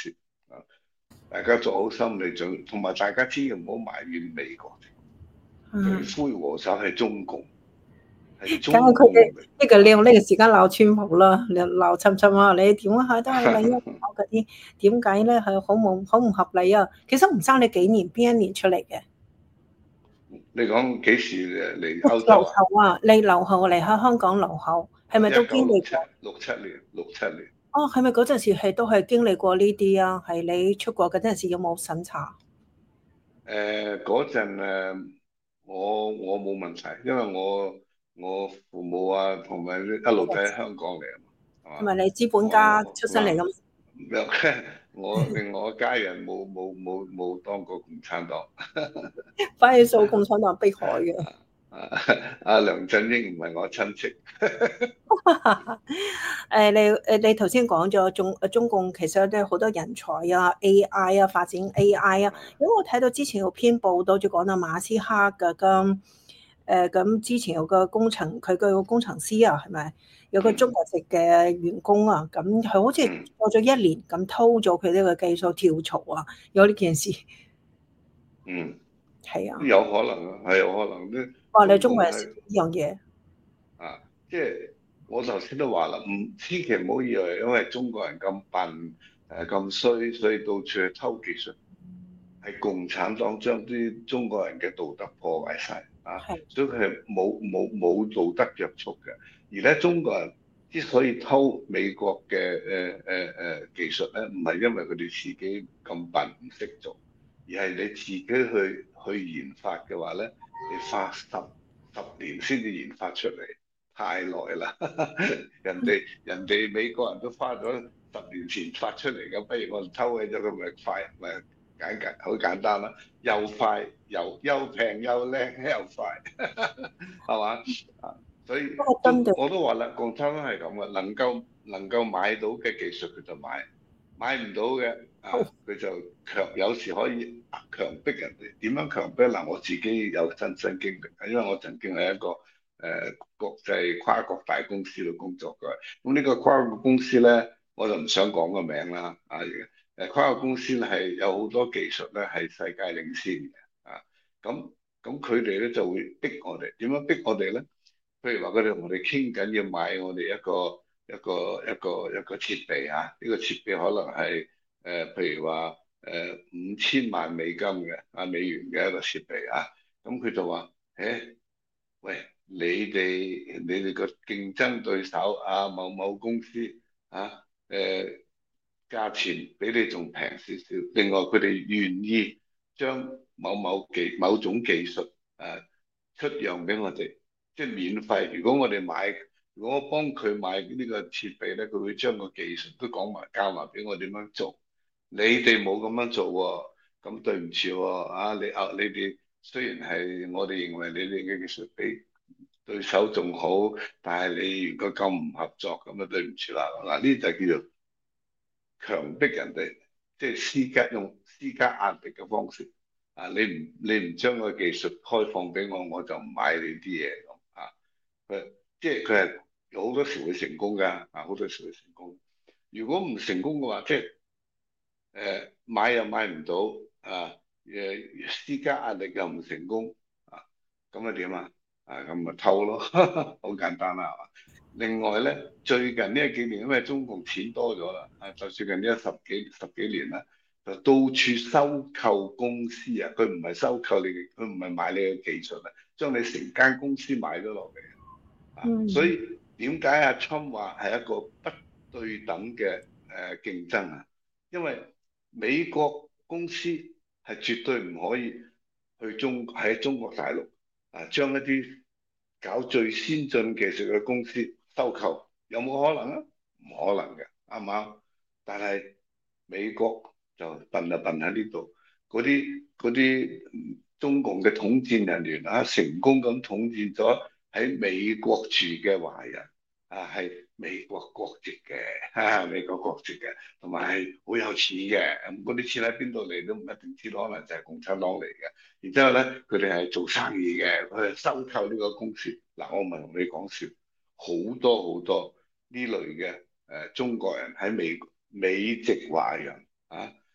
啊，大家做好心理準備，同埋大家千祈唔好埋怨美國，罪嗯， 魁禍首係中共，係梗係中共。 佢哋呢個利用呢個時間鬧川普啦，鬧鬧侵侵啊！你點解都係你啊？搞嗰啲點解咧？係好冇好唔合理啊！其實唔爭你幾年，邊一年出嚟嘅？ 你講幾時嚟歐洲留啊？ 後啊，你留後嚟喺香港留後，係哦，一咪都經九六七歷過？ 六七年，六七年。 哦，係咪嗰陣時係都係經歷過呢啲啊？係你出國嗰陣時有冇審查？ 誒嗰陣誒，我我冇問題，因為我我父母啊同埋一路都喺香港嚟啊嘛，係嘛？ 係咪你資本家我出身嚟㗎？ 我我另外一家人冇冇冇冇當過共產黨。 反而做共產黨迫害嘅。 啊！阿梁振英唔係我親戚。 誒你誒你頭先講咗中誒中共其實都有好多人才啊，A I 啊，發展 A I 啊。如果我睇到之前有篇報道就講到馬斯克嘅咁誒咁之前有個工程佢個工程師啊，係咪有個中國籍嘅員工啊？咁佢好似嗯過咗一年咁偷咗佢呢個技術跳槽啊，有呢件事。 嗯， 係啊， 有可能啊，係有可能啲哇！你中中國人識共係。 呢樣嘢。 啊，即係我頭先都話啦，唔千祈唔好以為因為中國人咁笨誒咁衰，所以到處去偷技術，係共產黨將啲中國人嘅道德破壞晒啊， 係所以佢係冇冇冇道德約束嘅。而咧中國人之所以偷美國嘅誒誒誒技術咧，唔係因為佢哋自己咁笨唔識做，而係你自己去去研發嘅話咧，你花十十年先至研發出嚟。太耐啦！人哋人哋美國人都花咗十年前發出嚟嘅，不如我哋偷起咗佢咪快咪簡簡好簡單啦，又快又又平又靚又快，係嘛？啊，所以不過針中對我都話啦，共產黨係咁嘅，能夠能夠買到嘅技術佢就買，買唔到嘅啊佢就強，有時可以強迫人哋。點樣強迫？嗱，我自己有親身經歷，因為我曾經係一個。誒、呃、國際跨國大公司度工作嘅，咁呢個跨國公司咧，我就唔想講個名啦。啊，誒跨國公司咧係有好多技術咧係世界領先嘅，啊，咁咁佢哋咧就會逼我哋，點樣逼我哋咧？譬如話佢哋同我哋傾緊要買我哋一個一個一個一個設備啊，呢、這個設備可能係誒、呃、譬如話誒五千萬美金嘅啊美元嘅一個設備啊，咁佢就話誒。喂，你哋你哋個競爭對手啊，某某公司啊，誒、價錢比你仲平少少。另外，佢哋願意將某某技某種技術誒、啊、出讓俾我哋，即係免費。如果我哋買，如果我幫佢買呢個設備咧，佢會將個技術都講埋教埋俾我點樣做。你哋冇咁樣做喎，咁對唔住喎，啊你啊你哋雖然係我哋認為你哋嘅技術比對手仲好，但係你如果咁唔合作，咁啊對唔住啦。嗱，呢啲就叫做強迫人哋，即係施加用施加壓力嘅方式。啊，你唔你唔將個技術開放俾我，我就唔買你啲嘢咁啊。佢即係佢係有好多時會成功㗎，啊好多時會成功。如果唔成功嘅話，即係。誒買又買唔到啊！誒施加壓力又唔成功啊！咁啊點啊？啊咁咪偷咯，好簡單啦，係嘛？另外咧，最近呢幾年因為中共錢多咗啦，啊就最近呢十幾十幾年啦，就到處收購公司啊！佢唔係收購你，佢唔係買你嘅技術啊，將你成間公司買咗落嚟啊！所嗯。 以點解阿侵話係一個不對等嘅誒競爭啊？因為美國公司係絕對唔可以去中喺中國大陸啊，將一啲搞最先進技術嘅公司收購，有冇可能啊？唔可能嘅，啱唔啱？但係美國就笨就笨喺呢度，嗰啲嗰啲中共嘅統戰人員啊，成功咁統戰咗喺美國住嘅華人啊，係美國國籍嘅，啊，美國國籍嘅。同埋係好有錢嘅，咁嗰啲錢喺邊度嚟都唔一定知道，可能就係共產黨嚟嘅。然之後咧，佢哋係做生意嘅，佢係收購呢個公司。嗱，我唔係同你講笑，好多好多呢類嘅誒、呃、中國人喺美美籍華人啊，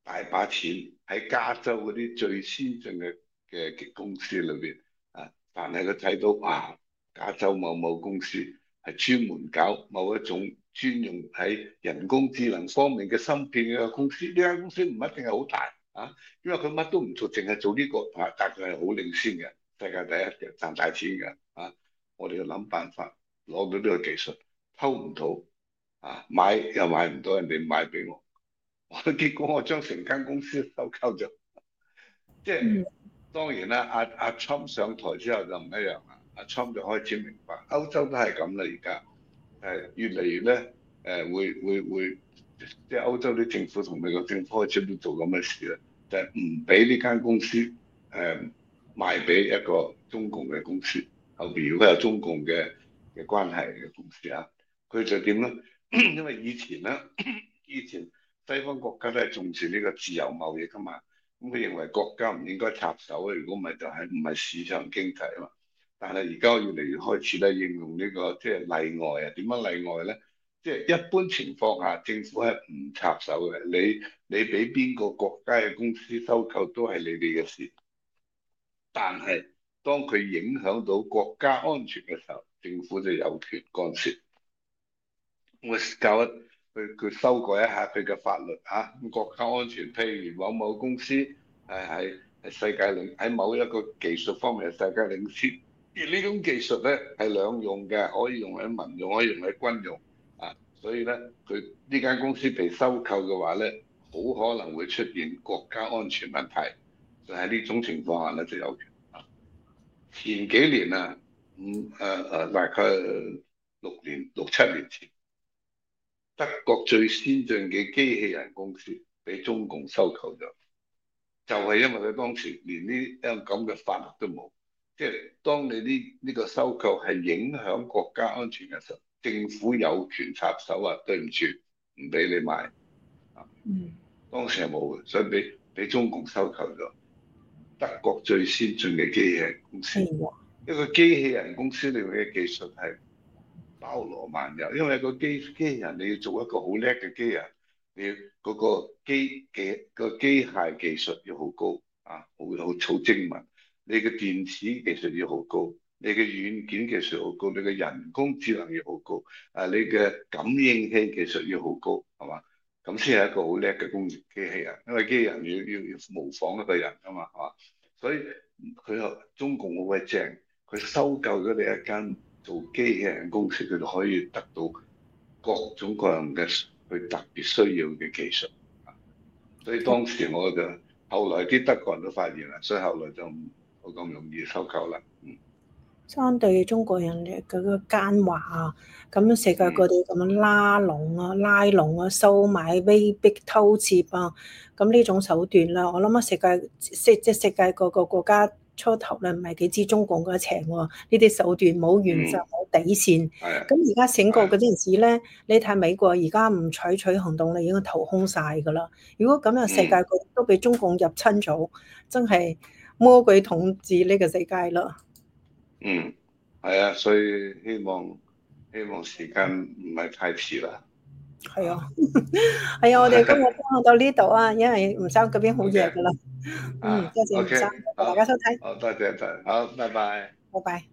大把錢喺加州嗰啲最先進嘅嘅公司裏邊啊，但係佢睇到哇，加州某某公司係專門搞某一種專用喺人工智能方面嘅芯片嘅公司，呢間公司唔一定係好大啊，因為佢乜都唔做，淨係做呢個，啊，但佢係好領先嘅，世界第一嘅，賺大錢嘅啊！我哋要諗辦法攞到呢個技術，偷唔到啊，買又買唔到，人哋買俾我。結果我將成間公司收購咗，即係當然啦。阿阿 Trump 上台之後就唔一樣啦，阿 Trump 就開始明白歐洲都係咁啦，而家誒越嚟越咧誒會會會，即係歐洲啲政府同美國政府開始都做咁嘅事啦，就係唔俾呢間公司誒、呃、賣俾一個中共嘅公司，後邊如果有中共嘅嘅關係嘅公司啊，佢就點咧？因為以前咧，以前。西方國家都係重視呢個自由貿易噶嘛，咁佢認為國家唔應該插手啊，如果唔係就係唔係市場經濟啊嘛。但係而家越嚟越開始咧應用呢個即係例外啊，點樣例外咧？即係一般情況下政府係唔插手嘅，你你俾邊個國家嘅公司收購都係你哋嘅事。但係當佢影響到國家安全嘅時候，政府就有權干涉。我教一佢佢修改一下佢嘅法律嚇，咁國家安全，譬如某某公司係係係世界領喺某一個技術方面係世界領先，而呢種技術咧係兩用嘅，可以用喺民用，可以用喺軍用啊，所以咧佢呢間公司被收購嘅話咧，好可能會出現國家安全問題，就喺呢種情況下咧就有權啊。前幾年啊，嗯誒誒大概六年六七年前。德國最先進嘅機器人公司俾中共收購咗，就係因為佢當時連呢一樣咁嘅法律都冇，即係當你呢呢個收購係影響國家安全嘅時候，政府有權插手啊，對唔住，唔俾你買啊。嗯，當時係冇嘅，所以俾俾中共收購咗德國最先進嘅機器人公司。一個機器人公司裏面嘅技術係包羅萬有，因為個機機器人你要做一個好叻嘅機人，你要嗰個機嘅個機械技術要好高啊，好好好精密。你嘅電子技術要好高，你嘅軟件技術好高，你嘅人工智能要好高，啊，你嘅感應器技術要好高，係嘛？咁先係一個好叻嘅工業機器人，因為機器人要要要模仿一個人啊嘛，係嘛？所以佢又中共好鬼正，佢收購咗你一間做機器人公司，佢就可以得到各種各樣嘅佢特別需要嘅技術。所以當時我就後來啲德國人都發現啦，所以後來就唔好咁容易收購啦。嗯， 相對中國人嘅嗰個奸猾啊，咁樣世界各地咁樣拉攏啊、拉攏啊、收買、威逼、偷竊啊，咁呢種手段啦，我諗啊，世界即即世界各個國家初頭咧唔係幾知中共嗰一邪喎，呢啲手段冇原則、冇底線。咁而家醒覺嗰陣時咧，你睇美國而家唔採取行動咧，已經投空晒㗎啦。如果咁樣世界各地都俾中共入侵咗，真係魔鬼統治呢個世界啦。 嗯，係啊，所以希望希望時間唔係太遲啦。 係啊，係啊，我哋今日講到呢度啊，因為吳生嗰邊好夜噶啦。嗯，多謝吳生，多謝大家收睇。 好，多謝晒，好，拜拜。 拜拜。